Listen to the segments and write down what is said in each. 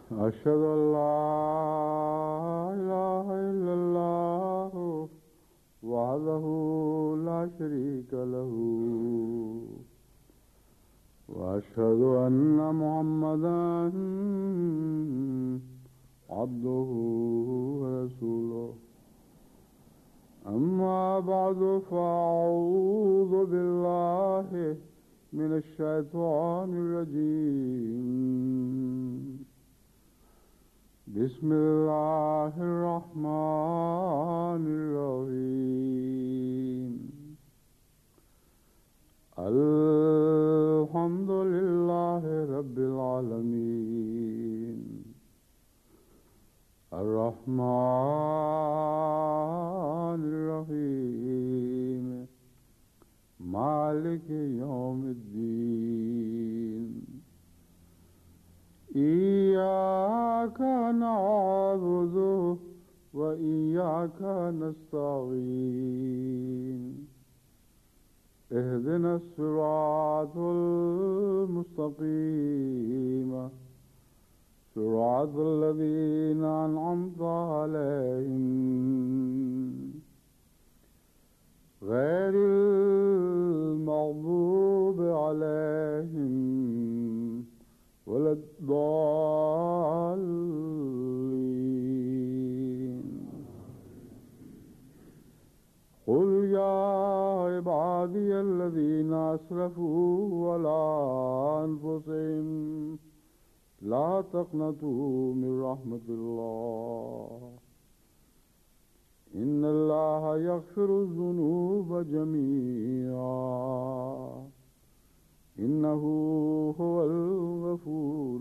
أشهد أن لا إله إلا الله وحده لا شريك له وأشهد أن محمدا عبده ورسوله أما بعد فأعوذ بالله من الشيطان الرجيم بسم الله الرحمن الرحيم الحمد لله رب العالمين الرحمن الرحيم مالك يوم الدين إياك نعبد وإياك نستعين اهدنا الصراط المستقيم صراط الذين أنعمت عليهم غير المغضوب عليهم ولا الضالين قل يا عبادي الذين أسرفوا على أنفسهم لا تقنطوا من رحمة الله إن الله يغفر الذنوب جميعا إنه هو الغفور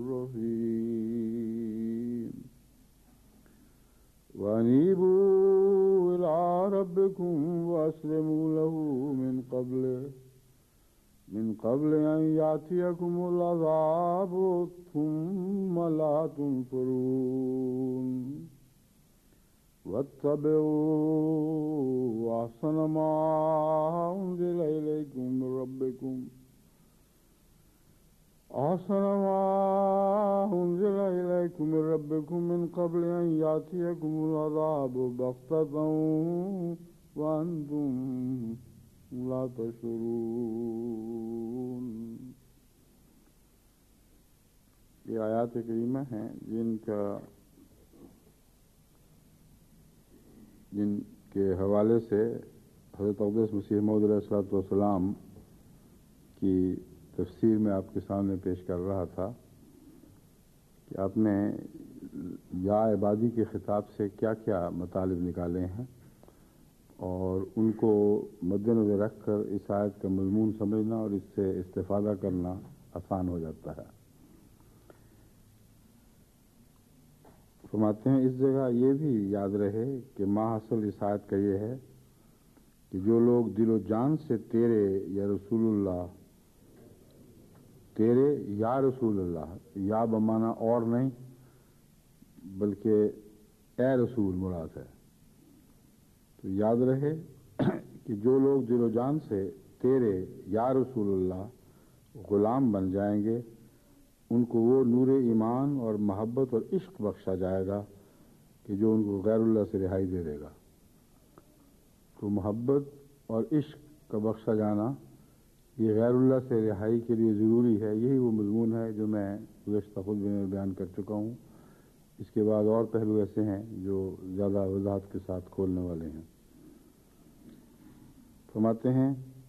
الرحيم وأنيبوا إلى ربكم وأسلموا له من قبل أن يأتيكم العذاب ثم لا تنصرون واتبعوا أحسن ما أنزل إليكم من ربكم من قبل أن يأتيكم العذاب بغتة وأنتم لا تشعرون. یہ آیات کریمہ ہیں جن کے حوالے سے حضرت اقدس مسیح موعود علیہ الصلوۃ والسلام کی تفسیر میں آپ کے سامنے پیش کر رہا تھا کہ آپ نے یا عبادی کے خطاب سے کیا کیا مطالب نکالے ہیں اور ان کو مد نظر رکھ کر اس آیت کا مضمون سمجھنا اور اس سے استفادہ کرنا آسان ہو جاتا ہے. فرماتے ہیں اس جگہ یہ بھی یاد رہے کہ ماحصل اس آیت کا یہ ہے کہ جو لوگ دل و جان سے تیرے یا رسول اللہ، تیرے یا رسول اللہ، یا بمانا اور نہیں بلکہ اے رسول مراد ہے. تو یاد رہے کہ جو لوگ دل و جان سے تیرے یا رسول اللہ غلام بن جائیں گے ان کو وہ نور ایمان اور محبت اور عشق بخشا جائے گا کہ جو ان کو غیر اللہ سے رہائی دے دے گا. تو محبت اور عشق کا بخشا جانا یہ غیر اللہ سے رہائی کے لیے ضروری ہے. یہی وہ مضمون ہے جو میں گزشتہ خطبے میں بیان کر چکا ہوں. اس کے بعد اور پہلو ایسے ہیں جو زیادہ وضاحت کے ساتھ کھولنے والے ہیں. فرماتے ہیں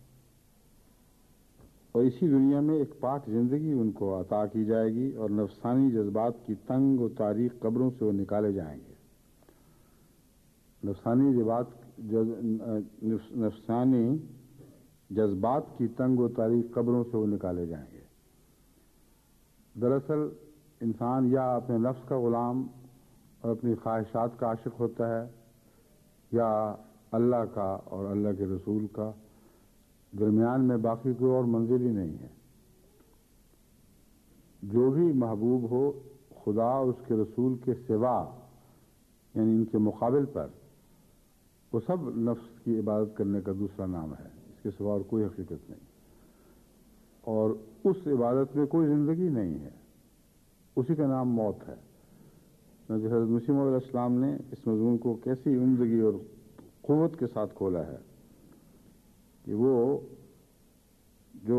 اور اسی دنیا میں ایک پاک زندگی ان کو عطا کی جائے گی اور نفسانی جذبات کی تنگ و تاریک قبروں سے وہ نکالے جائیں گے. نفسانی جذبات کی تنگ و تاریک قبروں سے وہ نکالے جائیں گے. دراصل انسان یا اپنے نفس کا غلام اور اپنی خواہشات کا عاشق ہوتا ہے یا اللہ کا اور اللہ کے رسول کا. درمیان میں باقی کوئی اور منزل ہی نہیں ہے. جو بھی محبوب ہو خدا اور اس کے رسول کے سوا یعنی ان کے مقابل پر وہ سب نفس کی عبادت کرنے کا دوسرا نام ہے. اس کے سوا اور کوئی حقیقت نہیں اور اس عبادت میں کوئی زندگی نہیں ہے. اسی کا نام موت ہے۔ حضرت مسیح موعود علیہ السلام نے اس مضمون کو کیسی عمدگی اور قوت کے ساتھ کھولا ہے کہ وہ جو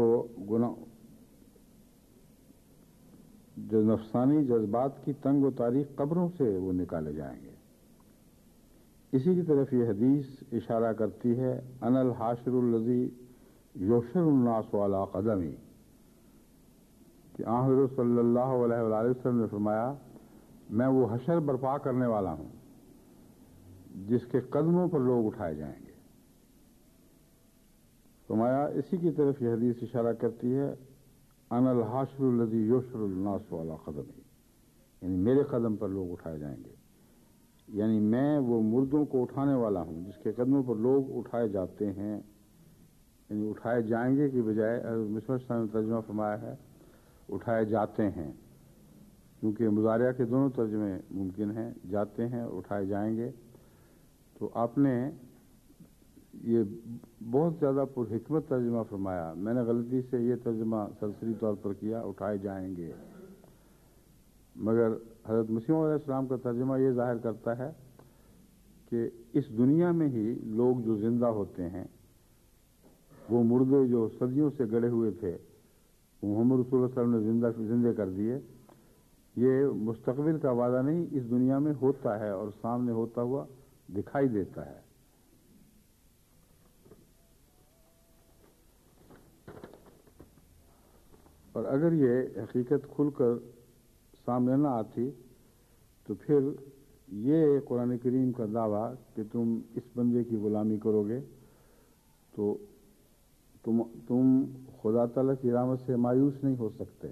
نفسانی جذبات کی تنگ و تاریخ قبروں سے وہ نکالے جائیں گے۔ اسی کی طرف یہ حدیث اشارہ کرتی ہے، انا الحاشر الذی یحشر الناس علی قدمی، کہ حضرت صلی اللہ علیہ وآلہ وسلم نے فرمایا میں وہ حشر برپا کرنے والا ہوں جس کے قدموں پر لوگ اٹھائے جائیں گے۔ فرمایا اسی کی طرف یہ حدیث اشارہ کرتی ہے، انا الحاشر الذی یحشر الناس علی قدمی، یعنی میرے قدم پر لوگ اٹھائے جائیں گے، یعنی میں وہ مردوں کو اٹھانے والا ہوں جس کے قدموں پر لوگ اٹھائے جاتے ہیں، یعنی اٹھائے جائیں گے کی بجائے حضرت مسیح موعود نے ترجمہ فرمایا ہے اٹھائے جاتے ہیں، کیونکہ مضارعہ کے دونوں ترجمے ممکن ہیں، جاتے ہیں اٹھائے جائیں گے۔ تو آپ نے یہ بہت زیادہ پر حکمت ترجمہ فرمایا، میں نے غلطی سے یہ ترجمہ سرسری طور پر کیا اٹھائے جائیں گے، مگر حضرت مسیح موعود علیہ السلام کا ترجمہ یہ ظاہر کرتا ہے کہ اس دنیا میں ہی لوگ جو زندہ ہوتے ہیں، وہ مردے جو صدیوں سے گڑے ہوئے تھے محمد رسول اللہ صلی اللہ علیہ وسلم نے زندہ کر دیے، یہ مستقبل کا وعدہ نہیں، اس دنیا میں ہوتا ہے اور سامنے ہوتا ہوا دکھائی دیتا ہے۔ اور اگر یہ حقیقت کھل کر سامنے نہ آتی تو پھر یہ قرآن کریم کا دعویٰ کہ تم اس بندے کی غلامی کرو گے تو تم خدا تعالیٰ کی رحمت سے مایوس نہیں ہو سکتے،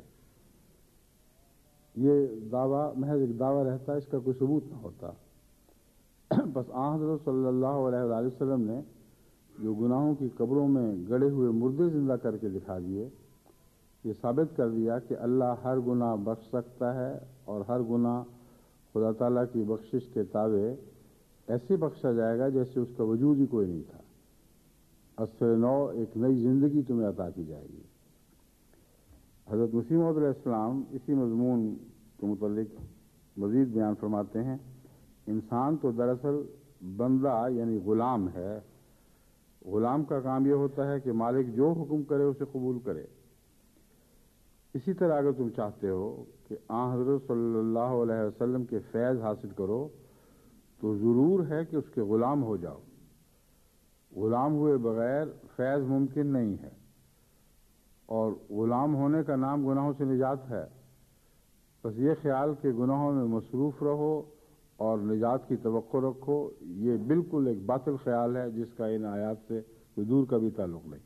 یہ دعویٰ محض ایک دعویٰ رہتا، اس کا کوئی ثبوت نہ ہوتا۔ بس حضرت صلی اللہ علیہ وآلہ وسلم نے جو گناہوں کی قبروں میں گڑے ہوئے مردے زندہ کر کے دکھا دیے، یہ ثابت کر دیا کہ اللہ ہر گناہ بخش سکتا ہے، اور ہر گناہ خدا تعالیٰ کی بخشش کے تابع ایسے بخشا جائے گا جیسے اس کا وجود ہی کوئی نہیں تھا۔ اثر نو ایک نئی زندگی تمہیں عطا کی جائے گی۔ حضرت مسیح موعود علیہ السلام اسی مضمون کے متعلق مزید بیان فرماتے ہیں، انسان تو دراصل بندہ یعنی غلام ہے۔ غلام کا کام یہ ہوتا ہے کہ مالک جو حکم کرے اسے قبول کرے۔ اسی طرح اگر تم چاہتے ہو کہ حضرت صلی اللہ علیہ وسلم کے فیض حاصل کرو تو ضرور ہے کہ اس کے غلام ہو جاؤ۔ غلام ہوئے بغیر فیض ممکن نہیں ہے، اور غلام ہونے کا نام گناہوں سے نجات ہے۔ بس یہ خیال کہ گناہوں میں مصروف رہو اور نجات کی توقع رکھو، یہ بالکل ایک باطل خیال ہے جس کا ان آیات سے کوئی دور کا بھی تعلق نہیں۔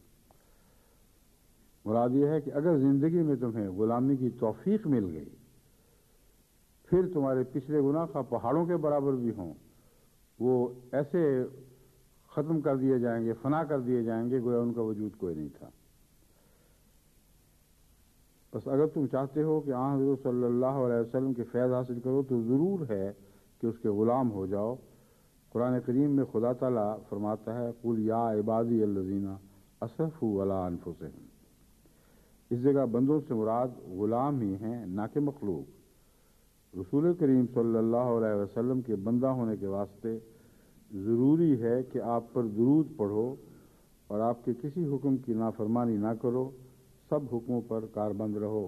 مراد یہ ہے کہ اگر زندگی میں تمہیں غلامی کی توفیق مل گئی، پھر تمہارے پچھلے گناہ کا پہاڑوں کے برابر بھی ہوں، وہ ایسے ختم کر دیے جائیں گے، فنا کر دیے جائیں گے گویا ان کا وجود کوئی نہیں تھا۔ بس اگر تم چاہتے ہو کہ حضرت صلی اللہ علیہ وسلم کے فیض حاصل کرو تو ضرور ہے کہ اس کے غلام ہو جاؤ۔ قرآن کریم میں خدا تعالیٰ فرماتا ہے، قُلْ يَا عِبَادِيَ الَّذِينَ أَسْرَفُوا عَلَىٰ أَنفُسِهِمْ۔ اس جگہ بندوں سے مراد غلام ہی ہیں، نہ کہ مخلوق۔ رسول کریم صلی اللہ علیہ وسلم کے بندہ ہونے کے واسطے ضروری ہے کہ آپ پر درود پڑھو اور آپ کے کسی حکم کی نافرمانی نہ کرو، سب حکموں پر کاربند رہو۔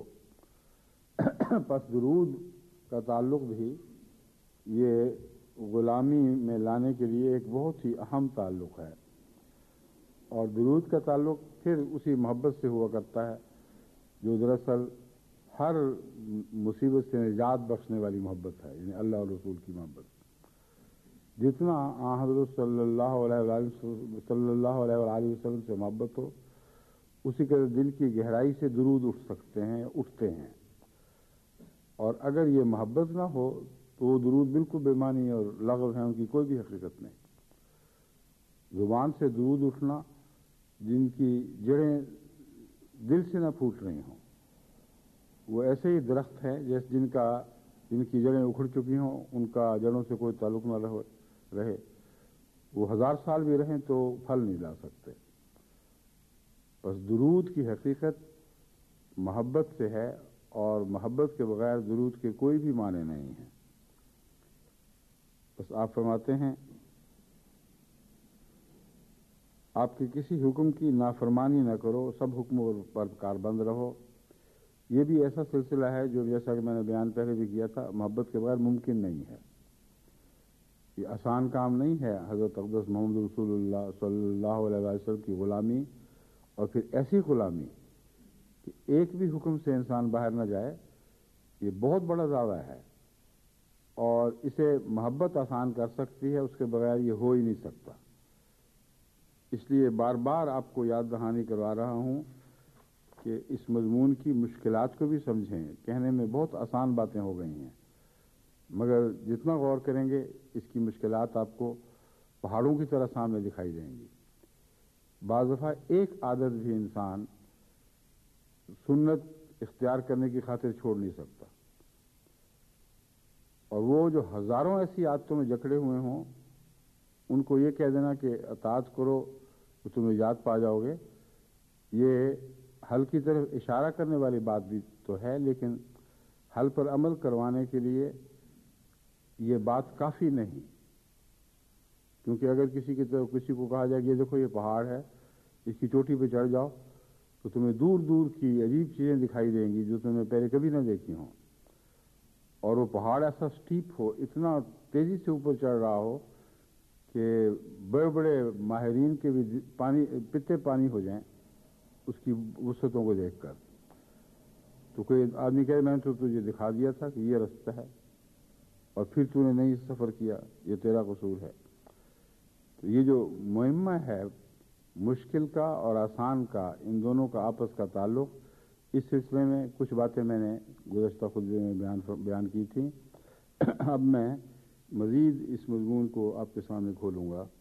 پس درود کا تعلق بھی یہ غلامی میں لانے کے لیے ایک بہت ہی اہم تعلق ہے، اور درود کا تعلق پھر اسی محبت سے ہوا کرتا ہے جو دراصل ہر مصیبت سے نجات بخشنے والی محبت ہے، یعنی اللہ اور رسول کی محبت۔ جتنا حضرت صلی اللہ علیہ وآلہ وسلم سے محبت ہو، اسی کے دل کی گہرائی سے درود اٹھ سکتے ہیں، اٹھتے ہیں۔ اور اگر یہ محبت نہ ہو تو وہ درود بالکل بے معنی اور لغو ہیں، ان کی کوئی بھی حقیقت نہیں۔ زبان سے درود اٹھنا جن کی جڑیں دل سے نہ پھوٹ رہی ہوں، وہ ایسے ہی درخت ہے جن کی جڑیں اکھڑ چکی ہوں، ان کا جڑوں سے کوئی تعلق نہ رہے، وہ 1000 سال بھی رہیں تو پھل نہیں لا سکتے۔ بس درود کی حقیقت محبت سے ہے، اور محبت کے بغیر درود کے کوئی بھی معنی نہیں ہے۔ بس آپ فرماتے ہیں آپ کے کسی حکم کی نافرمانی نہ کرو، سب حکموں پر کاربند رہو۔ یہ بھی ایسا سلسلہ ہے جو جیسا کہ میں نے بیان پہلے بھی کیا تھا، محبت کے بغیر ممکن نہیں ہے۔ یہ آسان کام نہیں ہے حضرت اقدس محمد رسول اللہ صلی اللہ علیہ وسلم کی غلامی، اور پھر ایسی غلامی کہ ایک بھی حکم سے انسان باہر نہ جائے، یہ بہت بڑا دعویٰ ہے، اور اسے محبت آسان کر سکتی ہے، اس کے بغیر یہ ہو ہی نہیں سکتا۔ اس لیے بار بار آپ کو یاد دہانی کروا رہا ہوں کہ اس مضمون کی مشکلات کو بھی سمجھیں۔ کہنے میں بہت آسان باتیں ہو گئی ہیں، مگر جتنا غور کریں گے اس کی مشکلات آپ کو پہاڑوں کی طرح سامنے دکھائی دیں گی۔ بعض دفعہ ایک عادت بھی انسان سنت اختیار کرنے کی خاطر چھوڑ نہیں سکتا، اور وہ جو ہزاروں ایسی عادتوں میں جکڑے ہوئے ہوں ان کو یہ کہہ دینا کہ اطاعت کرو تو تم نجات پا جاؤ گے، یہ حل کی طرف اشارہ کرنے والی بات بھی تو ہے، لیکن حل پر عمل کروانے کے لیے یہ بات کافی نہیں۔ کیونکہ اگر کسی کو کہا جائے کہ یہ دیکھو یہ پہاڑ ہے، اس کی چوٹی پہ چڑھ جاؤ تو تمہیں دور دور کی عجیب چیزیں دکھائی دیں گی جو تم نے پہلے کبھی نہ دیکھی ہوں، اور وہ پہاڑ ایسا سٹیپ ہو، اتنا تیزی سے اوپر چڑھ رہا ہو کہ بڑے بڑے ماہرین کے بھی پتے پانی ہو جائیں اس کی وسعتوں کو دیکھ کر۔ تو کوئی آدمی کہے میں نے تو تجھے دکھا دیا تھا کہ یہ رستہ ہے، اور پھر تو نے نہیں سفر کیا، یہ تیرا قصور ہے۔ تو یہ جو مہمہ ہے مشکل کا اور آسان کا، ان دونوں کا آپس کا تعلق، اس سلسلے میں کچھ باتیں میں نے گزشتہ خطبے میں بیان کی تھیں۔ اب میں مزید اس مضمون کو آپ کے سامنے کھولوں گا۔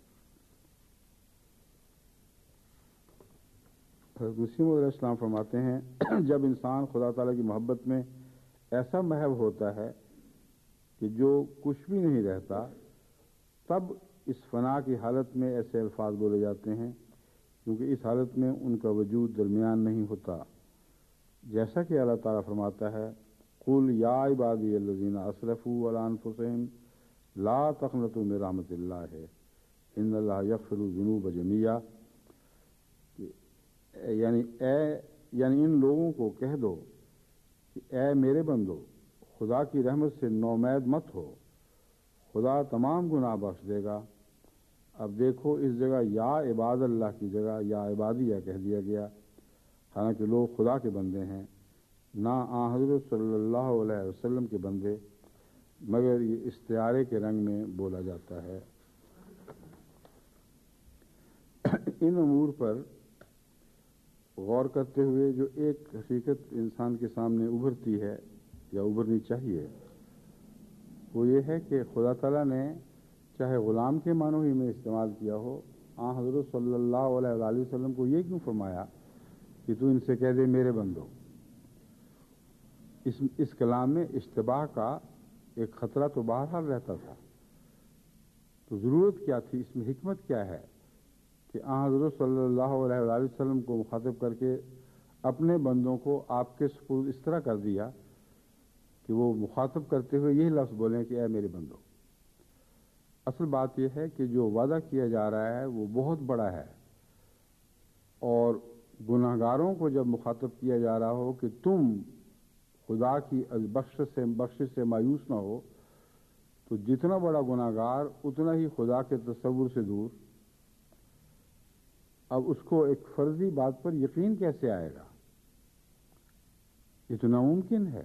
حضرت مسیح موعود علیہ السلام فرماتے ہیں جب انسان خدا تعالیٰ کی محبت میں ایسا محو ہوتا ہے کہ جو کچھ بھی نہیں رہتا، تب اس فنا کی حالت میں ایسے الفاظ بولے جاتے ہیں کیونکہ اس حالت میں ان کا وجود درمیان نہیں ہوتا، جیسا کہ اللہ تعالیٰ فرماتا ہے قل یا عبادی الذین اسرفوا علی انفسہم لا تقنطوا من رحمت اللہ ان اللہ یغفر الذنوب جميعا، یعنی ان لوگوں کو کہہ دو کہ اے میرے بندو، خدا کی رحمت سے نومید مت ہو، خدا تمام گناہ بخش دے گا۔ اب دیکھو اس جگہ یا عباد اللہ کی جگہ یا عبادیہ کہہ دیا گیا، حالانکہ لوگ خدا کے بندے ہیں، نہ آن حضرت صلی اللہ علیہ وسلم کے بندے، مگر یہ استعارے کے رنگ میں بولا جاتا ہے۔ ان امور پر غور کرتے ہوئے جو ایک حقیقت انسان کے سامنے ابھرتی ہے یا ابھرنی چاہیے، وہ یہ ہے کہ خدا تعالیٰ نے چاہے غلام کے معنوں ہی میں استعمال کیا ہو، آن حضرت صلی اللہ علیہ وآلہ وسلم کو یہ کیوں فرمایا کہ تو ان سے کہہ دے میرے بندو؟ اس کلام میں اشتباہ کا ایک خطرہ تو بہرحال رہتا تھا، تو ضرورت کیا تھی، اس میں حکمت کیا ہے کہ آن حضرت صلی اللہ علیہ وآلہ وسلم کو مخاطب کر کے اپنے بندوں کو آپ کے سپرد اس طرح کر دیا کہ وہ مخاطب کرتے ہوئے یہی لفظ بولیں کہ اے میرے بندو۔ اصل بات یہ ہے کہ جو وعدہ کیا جا رہا ہے وہ بہت بڑا ہے، اور گناہگاروں کو جب مخاطب کیا جا رہا ہو کہ تم خدا کی بخشش سے مایوس نہ ہو، تو جتنا بڑا گناہگار اتنا ہی خدا کے تصور سے دور۔ اب اس کو ایک فرضی بات پر یقین کیسے آئے گا؟ یہ تو ناممکن ہے۔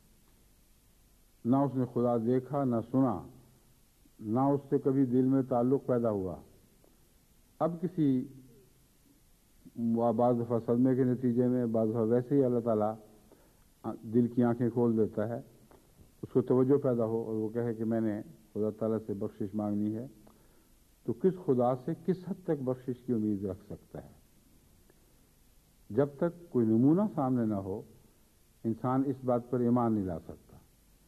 نہ اس نے خدا دیکھا، نہ سنا، نہ اس سے کبھی دل میں تعلق پیدا ہوا۔ اب کسی بعض دفعہ صدمے کے نتیجے میں، بعض دفعہ ویسے ہی اللہ تعالیٰ دل کی آنکھیں کھول دیتا ہے، اس کو توجہ پیدا ہو اور وہ کہے کہ میں نے خدا تعالیٰ سے بخشش مانگنی ہے، تو کس خدا سے کس حد تک بخشش کی امید رکھ سکتا ہے؟ جب تک کوئی نمونہ سامنے نہ ہو انسان اس بات پر ایمان نہیں لا سکتا۔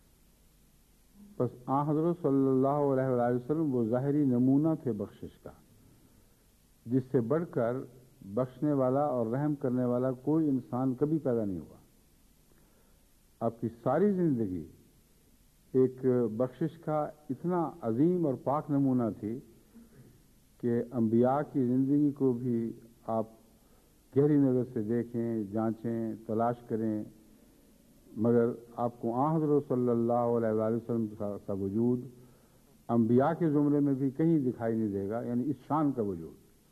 بس آن حضرت صلی اللہ علیہ وآلہ وسلم وہ ظاہری نمونہ تھے بخشش کا، جس سے بڑھ کر بخشنے والا اور رحم کرنے والا کوئی انسان کبھی پیدا نہیں ہوا۔ آپ کی ساری زندگی ایک بخشش کا اتنا عظیم اور پاک نمونہ تھی کہ انبیاء کی زندگی کو بھی آپ گہری نظر سے دیکھیں، جانچیں، تلاش کریں، مگر آپ کو حضرت صلی اللہ علیہ وآلہ وسلم کا وجود انبیاء کے زمرے میں بھی کہیں دکھائی نہیں دے گا، یعنی اس شان کا وجود،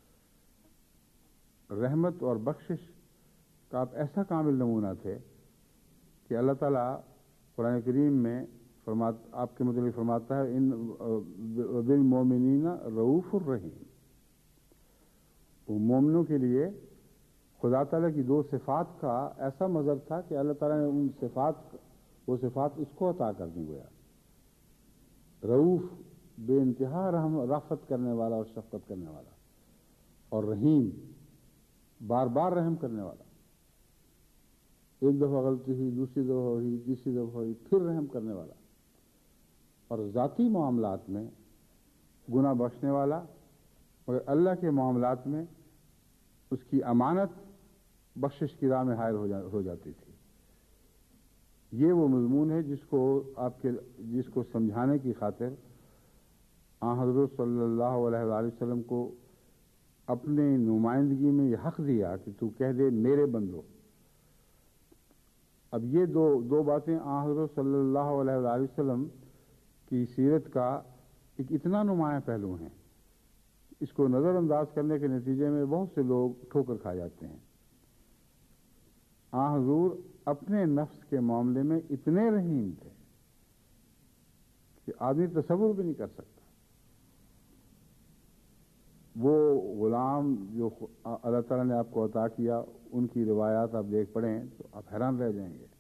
رحمت اور بخشش کا آپ ایسا کامل نمونہ تھے کہ اللہ تعالیٰ قرآن کریم میں آپ کے متعلق فرماتا ہے ان بالمؤمنین رؤوف الرحیم. وہ مومنوں کے لیے خدا تعالیٰ کی دو صفات کا ایسا مظہر تھا کہ اللہ تعالیٰ نے وہ صفات اس کو عطا کر دی. گویا رؤوف بے انتہا رافت کرنے والا اور شفقت کرنے والا، اور رحیم بار بار رحم کرنے والا. ایک دفعہ غلطی ہوئی، دوسری دفعہ ہوئی، تیسری دفعہ ہوئی، پھر رحم کرنے والا، اور ذاتی معاملات میں گناہ بخشنے والا، مگر اللہ کے معاملات میں اس کی امانت بخشش کی راہ میں حائل ہو جاتی تھی. یہ وہ مضمون ہے جس کو سمجھانے کی خاطر حضرت صلی اللہ علیہ وآلہ وسلم کو اپنے نمائندگی میں یہ حق دیا کہ تو کہہ دے میرے بندو. اب یہ دو باتیں حضرت صلی اللہ علیہ وآلہ وسلم کی سیرت کا ایک اتنا نمایاں پہلو ہیں، اس کو نظر انداز کرنے کے نتیجے میں بہت سے لوگ ٹھوکر کھا جاتے ہیں. حضور اپنے نفس کے معاملے میں اتنے رحیم تھے کہ آدمی تصور بھی نہیں کر سکتا. وہ غلام جو اللہ تعالیٰ نے آپ کو عطا کیا، ان کی روایات آپ دیکھ پڑھیں تو آپ حیران رہ جائیں گے.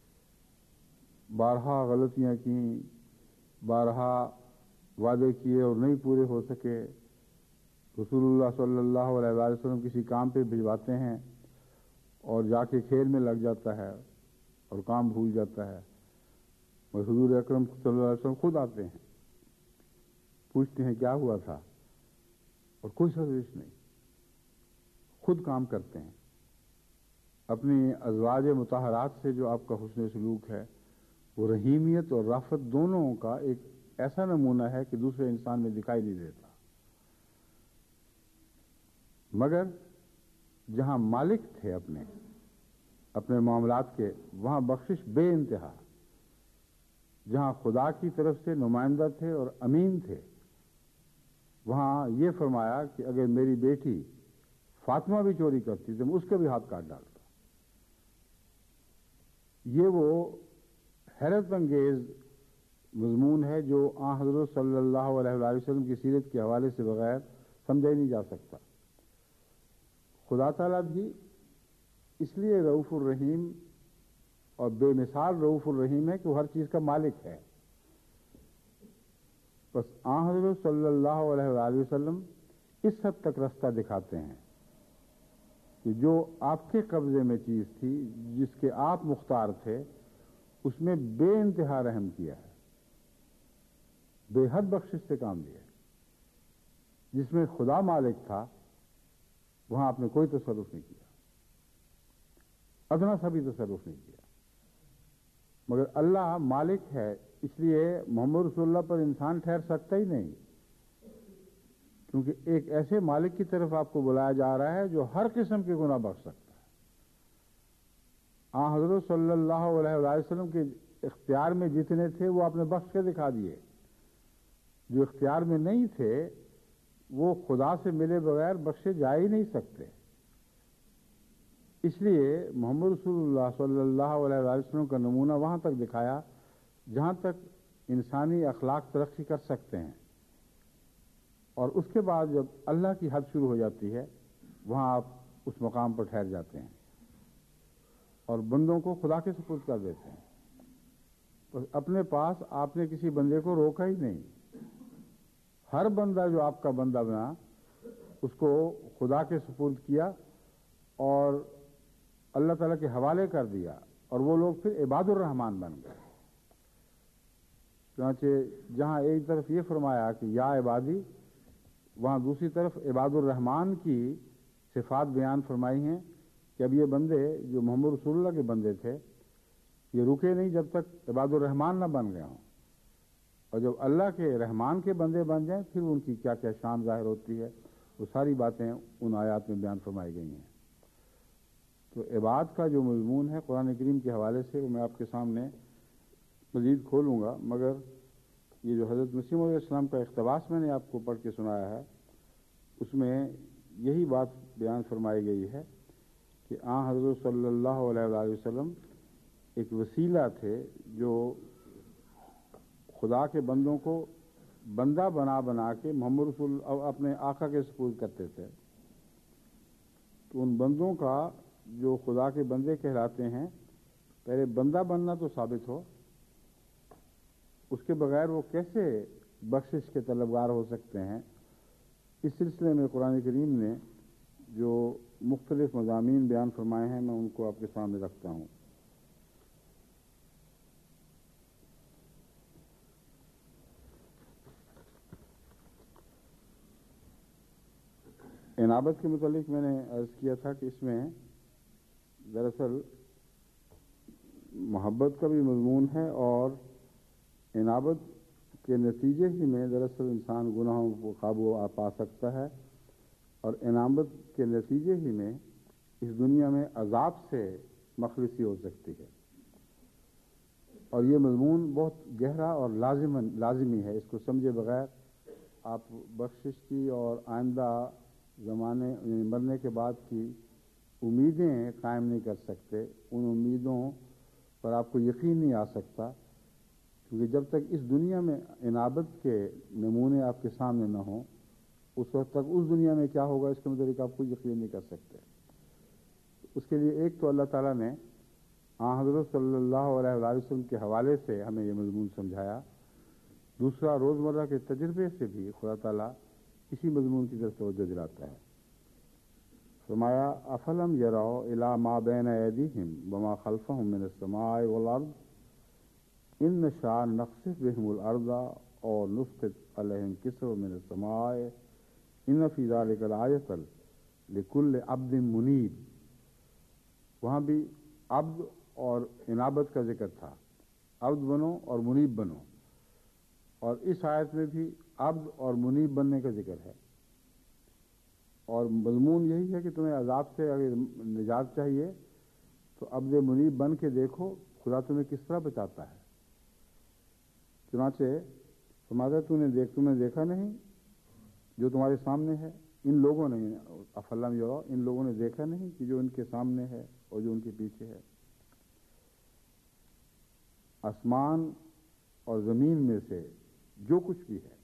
بارہا غلطیاں کیں، بارہا وعدے کیے اور نہیں پورے ہو سکے. رسول اللہ صلی اللہ علیہ وآلہ وسلم کسی کام پہ بھجواتے ہیں اور جا کے کھیل میں لگ جاتا ہے اور کام بھول جاتا ہے. حضور اکرم صلی اللہ علیہ وسلم خود آتے ہیں، پوچھتے ہیں کیا ہوا تھا، اور کوئی سرزش نہیں، خود کام کرتے ہیں. اپنی ازواج مطہرات سے جو آپ کا حسن سلوک ہے وہ رحیمیت اور رافت دونوں کا ایک ایسا نمونہ ہے کہ دوسرے انسان میں دکھائی نہیں دیتا. مگر جہاں مالک تھے اپنے معاملات کے، وہاں بخشش بے انتہا. جہاں خدا کی طرف سے نمائندہ تھے اور امین تھے، وہاں یہ فرمایا کہ اگر میری بیٹی فاطمہ بھی چوری کرتی تو میں اس کا بھی ہاتھ کاٹ ڈالتا. یہ وہ حیرت انگیز مضمون ہے جو حضرت صلی اللہ علیہ وآلہ وسلم کی سیرت کے حوالے سے بغیر سمجھا ہی نہیں جا سکتا. خدا تعالیٰ بھی اس لیے رؤوف الرحیم اور بے مثال رؤوف الرحیم ہے کہ وہ ہر چیز کا مالک ہے. بس حضرت صلی اللہ علیہ وآلہ وسلم اس حد تک رستہ دکھاتے ہیں کہ جو آپ کے قبضے میں چیز تھی، جس کے آپ مختار تھے، اس میں بے انتہا رحم کیا ہے، بے حد بخشش سے کام لیا ہے. جس میں خدا مالک تھا وہاں آپ نے کوئی تصرف نہیں کیا، ادنا سا بھی تصرف نہیں کیا. مگر اللہ مالک ہے، اس لیے محمد رسول اللہ پر انسان ٹھہر سکتا ہی نہیں، کیونکہ ایک ایسے مالک کی طرف آپ کو بلایا جا رہا ہے جو ہر قسم کے گناہ بخش سکتا ہے. حضرت صلی اللہ علیہ وآلہ وسلم کے اختیار میں جتنے تھے وہ آپ نے بخش کے دکھا دیے. جو اختیار میں نہیں تھے وہ خدا سے ملے بغیر بخشے جا ہی نہیں سکتے. اس لیے محمد رسول اللہ صلی اللہ علیہ وآلہ وسلم کا نمونہ وہاں تک دکھایا جہاں تک انسانی اخلاق ترقی کر سکتے ہیں، اور اس کے بعد جب اللہ کی حد شروع ہو جاتی ہے وہاں آپ اس مقام پر ٹھہر جاتے ہیں اور بندوں کو خدا کے سپرد کر دیتے ہیں. بس اپنے پاس آپ نے کسی بندے کو روکا ہی نہیں. ہر بندہ جو آپ کا بندہ بنا اس کو خدا کے سپرد کیا اور اللہ تعالیٰ کے حوالے کر دیا، اور وہ لوگ پھر عباد الرحمان بن گئے. چنانچہ جہاں ایک طرف یہ فرمایا کہ یا عبادی، وہاں دوسری طرف عباد الرحمان کی صفات بیان فرمائی ہیں کہ اب یہ بندے جو محمد رسول اللہ کے بندے تھے، یہ رکے نہیں جب تک عباد الرحمان نہ بن گئے ہوں، اور جب اللہ کے رحمان کے بندے بن جائیں پھر ان کی کیا کیا شان ظاہر ہوتی ہے، وہ ساری باتیں ان آیات میں بیان فرمائی گئی ہیں۔ تو عباد کا جو مضمون ہے قرآن کریم کے حوالے سے وہ میں آپ کے سامنے مزید کھولوں گا، مگر یہ جو حضرت مسیح علیہ السلام کا اقتباس میں نے آپ کو پڑھ کے سنایا ہے اس میں یہی بات بیان فرمائی گئی ہے کہ حضرت صلی اللہ علیہ وآلہ وسلم ایک وسیلہ تھے جو خدا کے بندوں کو بندہ بنا بنا کے محمد رسول اپنے آقا کے سپرد کرتے تھے۔ تو ان بندوں کا جو خدا کے بندے کہلاتے ہیں، پہلے بندہ بننا تو ثابت ہو، اس کے بغیر وہ کیسے بخشش کے طلبگار ہو سکتے ہیں؟ اس سلسلے میں قرآن کریم نے جو مختلف مضامین بیان فرمائے ہیں میں ان کو آپ کے سامنے رکھتا ہوں۔ انابت کے متعلق میں نے عرض کیا تھا کہ اس میں دراصل محبت کا بھی مضمون ہے، اور انابت کے نتیجے ہی میں دراصل انسان گناہوں کو قابو پا سکتا ہے، اور انابت کے نتیجے ہی میں اس دنیا میں عذاب سے مخلصی ہو سکتی ہے۔ اور یہ مضمون بہت گہرا اور لازمی ہے، اس کو سمجھے بغیر آپ بخشش کی اور آئندہ زمانے مرنے کے بعد کی امیدیں قائم نہیں کر سکتے، ان امیدوں پر آپ کو یقین نہیں آ سکتا، کیونکہ جب تک اس دنیا میں انابت کے نمونے آپ کے سامنے نہ ہوں اس وقت تک اس دنیا میں کیا ہوگا اس کے متعلق آپ کو یقین نہیں کر سکتے۔ اس کے لیے ایک تو اللہ تعالیٰ نے حضرت صلی اللہ علیہ وآلہ وسلم کے حوالے سے ہمیں یہ مضمون سمجھایا، دوسرا روزمرہ کے تجربے سے بھی خدا تعالیٰ اسی مضمون کی طرف توجہ دلاتا ہے۔ فرمایا افلم یروا الی ما بین ایدیہم وما خلفہم من السماء والارض ان نشاء نخسف بہم الارض اور نسقط علیہم کسفا من السماء ان فی ذلک لآیۃ لکل عبد منیب۔ وہاں بھی عبد اور انابت کا ذکر تھا، عبد بنو اور منیب بنو، اور اس آیت میں بھی عبد اور منیب بننے کا ذکر ہے، اور مضمون یہی ہے کہ تمہیں عذاب سے اگر نجات چاہیے تو عبد منیب بن کے دیکھو خدا تمہیں کس طرح بچاتا ہے۔ چنانچہ فرماتا تم نے دیکھا نہیں جو تمہارے سامنے ہے، ان لوگوں نے افلم یروا، ان لوگوں نے دیکھا نہیں کہ جو ان کے سامنے ہے اور جو ان کے پیچھے ہے، آسمان اور زمین میں سے جو کچھ بھی ہے،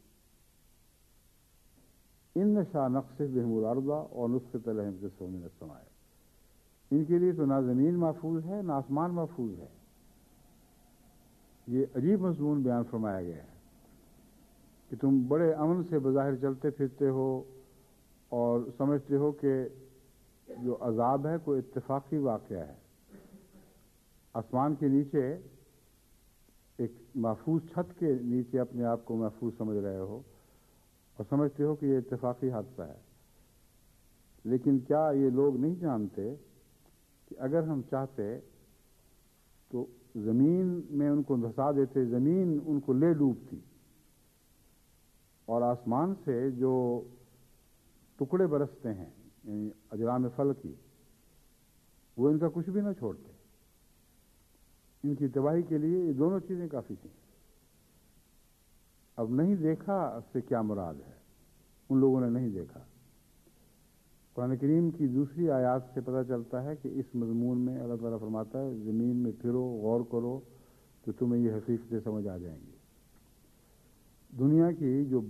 ان نشاء نخسف بہم الارض اور نسقط علیہم کسفا من السماء، ان کے لیے تو نہ زمین محفوظ ہے نہ آسمان محفوظ ہے۔ یہ عجیب مضمون بیان فرمایا گیا ہے کہ تم بڑے امن سے بظاہر چلتے پھرتے ہو اور سمجھتے ہو کہ جو عذاب ہے کوئی اتفاقی واقعہ ہے، آسمان کے نیچے ایک محفوظ چھت کے نیچے اپنے آپ کو محفوظ سمجھ رہے ہو اور سمجھتے ہو کہ یہ اتفاقی حادثہ ہے، لیکن کیا یہ لوگ نہیں جانتے کہ اگر ہم چاہتے تو زمین میں ان کو دھسا دیتے، زمین ان کو لے ڈوبتی، اور آسمان سے جو ٹکڑے برستے ہیں یعنی اجرام فلکی وہ ان کا کچھ بھی نہ چھوڑتے، ان کی تباہی کے لیے یہ دونوں چیزیں کافی تھیں۔ اب نہیں دیکھا سے کیا مراد ہے؟ ان لوگوں نے نہیں دیکھا۔ قرآن کریم کی دوسری آیات سے پتہ چلتا ہے کہ اس مضمون میں اللہ تعالیٰ فرماتا ہے زمین میں پھرو، غور کرو تو تمہیں یہ حقیقتیں سمجھ آ جائیں گی۔ دنیا کی جو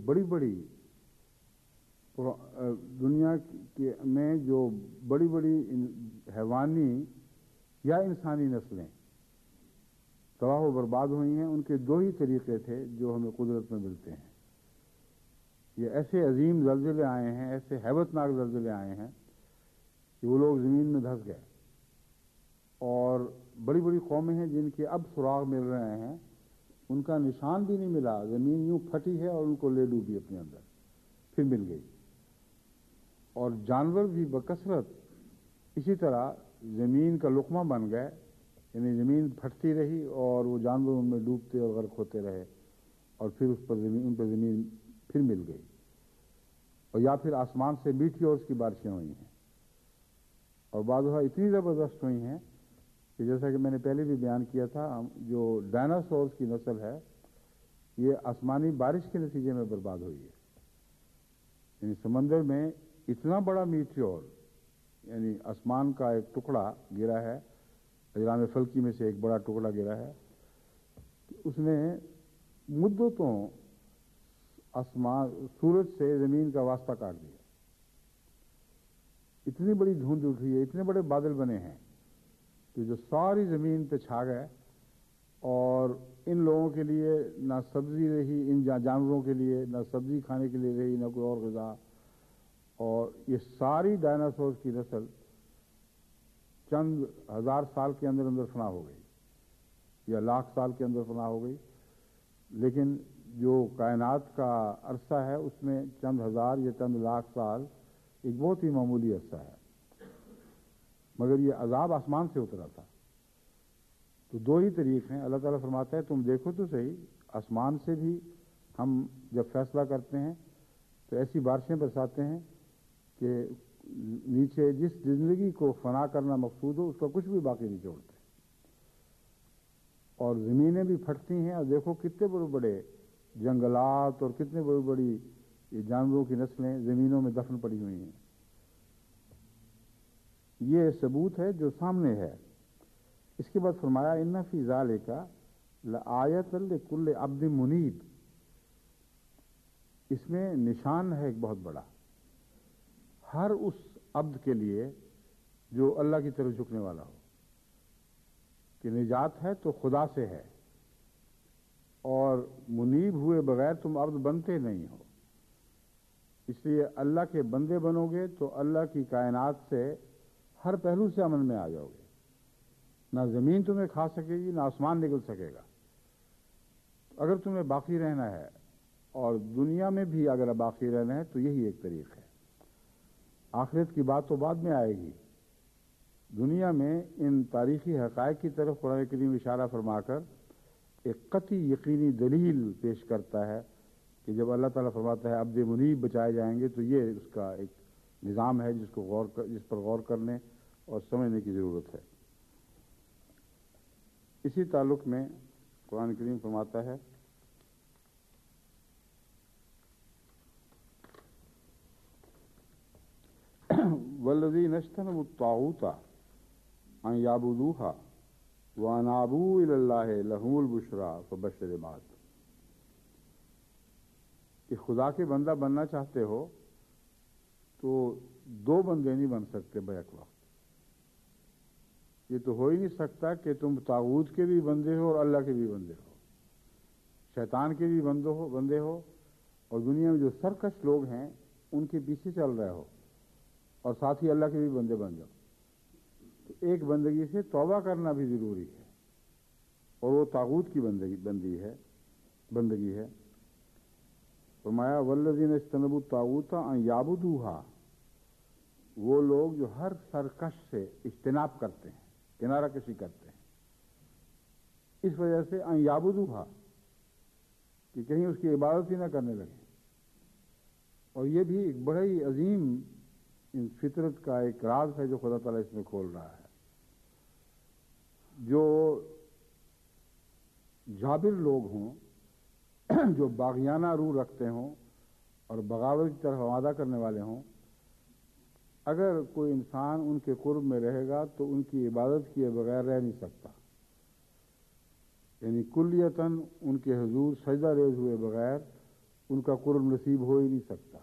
میں جو بڑی بڑی حیوانی یا انسانی نسلیں تباہ و برباد ہوئی ہیں، ان کے دو ہی طریقے تھے جو ہمیں قدرت میں ملتے ہیں۔ یہ ایسے عظیم زلزلے آئے ہیں، ایسے ہیبت ناک زلزلے آئے ہیں کہ وہ لوگ زمین میں دھس گئے، اور بڑی بڑی قومیں ہیں جن کے اب سراغ مل رہے ہیں، ان کا نشان بھی نہیں ملا، زمین یوں پھٹی ہے اور ان کو لے ڈوبی اپنے اندر، پھر مل گئی۔ اور جانور بھی بکثرت اسی طرح زمین کا لقمہ بن گئے یعنی زمین پھٹتی رہی اور وہ جانور ان میں ڈوبتے اور غرق ہوتے رہے، اور پھر ان پر زمین پھر مل گئی، اور یا پھر آسمان سے میٹیورز کی بارشیں ہوئی ہیں، اور بعض دفعہ اتنی زبردست ہوئی ہیں کہ جیسا کہ میں نے پہلے بھی بیان کیا تھا، جو ڈائناسورز کی نسل ہے یہ آسمانی بارش کے نتیجے میں برباد ہوئی ہے۔ یعنی سمندر میں اتنا بڑا میٹیور، یعنی آسمان کا ایک ٹکڑا گرا ہے، اجرام فلکی میں سے ایک بڑا ٹکڑا گرا ہے، اس نے مدتوں سورج سے زمین کا واسطہ کاٹ دیا۔ اتنی بڑی دھند اٹھی ہے، اتنے بڑے بادل بنے ہیں کہ جو ساری زمین پہ چھا گئے، اور ان لوگوں کے لیے نہ سبزی رہی، ان جانوروں کے لیے نہ سبزی کھانے کے لیے رہی، نہ کوئی اور غذا، اور یہ ساری ڈائناسورز کی نسل چند ہزار سال کے اندر اندر فنا ہو گئی، یا لاکھ سال کے اندر فنا ہو گئی۔ لیکن جو کائنات کا عرصہ ہے اس میں چند ہزار یا چند لاکھ سال ایک بہت ہی معمولی عرصہ ہے، مگر یہ عذاب آسمان سے اترا تھا۔ تو دو ہی طریق ہیں، اللہ تعالیٰ فرماتا ہے تم دیکھو تو صحیح، آسمان سے بھی ہم جب فیصلہ کرتے ہیں تو ایسی بارشیں برساتے ہیں کہ نیچے جس زندگی کو فنا کرنا مقصود ہو اس کا کچھ بھی باقی نہیں چھوڑتے، اور زمینیں بھی پھٹتی ہیں، اور دیکھو کتنے بڑے بڑے جنگلات اور کتنے بڑی بڑی یہ جانوروں کی نسلیں زمینوں میں دفن پڑی ہوئی ہیں۔ یہ ثبوت ہے جو سامنے ہے۔ اس کے بعد فرمایا ان فی ذالک لآیۃ لکل عبد منیب، اس میں نشان ہے ایک بہت بڑا ہر اس عبد کے لیے جو اللہ کی طرف جھکنے والا ہو، کہ نجات ہے تو خدا سے ہے، اور منیب ہوئے بغیر تم عبد بنتے نہیں ہو۔ اس لیے اللہ کے بندے بنو گے تو اللہ کی کائنات سے ہر پہلو سے امن میں آ جاؤ گے، نہ زمین تمہیں کھا سکے گی، نہ آسمان نگل سکے گا۔ اگر تمہیں باقی رہنا ہے اور دنیا میں بھی اگر باقی رہنا ہے تو یہی ایک طریق ہے۔ آخرت کی بات تو بعد میں آئے گی، دنیا میں ان تاریخی حقائق کی طرف قرآن کریم اشارہ فرما کر ایک قطعی یقینی دلیل پیش کرتا ہے کہ جب اللہ تعالیٰ فرماتا ہے عبد منیب بچائے جائیں گے تو یہ اس کا ایک نظام ہے جس پر غور کرنے اور سمجھنے کی ضرورت ہے۔ اسی تعلق میں قرآن کریم فرماتا ہے والذین اجتنبوا الطاغوت ان یعبدوها وانابوا الی اللہ لہم البشریٰ فبشر عباد، کہ خدا کے بندہ بننا چاہتے ہو تو دو بندے نہیں بن سکتے بیک وقت۔ یہ تو ہو ہی نہیں سکتا کہ تم طاغوت کے بھی بندے ہو اور اللہ کے بھی بندے ہو، شیطان کے بھی بندے ہو، اور دنیا میں جو سرکش لوگ ہیں ان کے پیچھے چل رہے ہو، اور ساتھ ہی اللہ کے بھی بندے بن جاؤ۔ تو ایک بندگی سے توبہ کرنا بھی ضروری ہے، اور وہ طاغوت کی بندگی ہے۔ فرمایا والذین اجتنبوا الطاغوت ان یعبدوها، وہ لوگ جو ہر سرکش سے اجتناب کرتے ہیں، کنارہ کشی کرتے ہیں، اس وجہ سے ان یعبدوها کہ کہیں اس کی عبادت ہی نہ کرنے لگے۔ اور یہ بھی ایک بڑا ہی عظیم ان فطرت کا ایک راز ہے جو خدا تعالیٰ اس میں کھول رہا ہے۔ جو جابر لوگ ہوں، جو باغیانہ روح رکھتے ہوں اور بغاوت کی طرف آمادہ کرنے والے ہوں، اگر کوئی انسان ان کے قرب میں رہے گا تو ان کی عبادت کیے بغیر رہ نہیں سکتا، یعنی کلیتاً ان کے حضور سجدہ ریز ہوئے بغیر ان کا قرب نصیب ہو ہی نہیں سکتا۔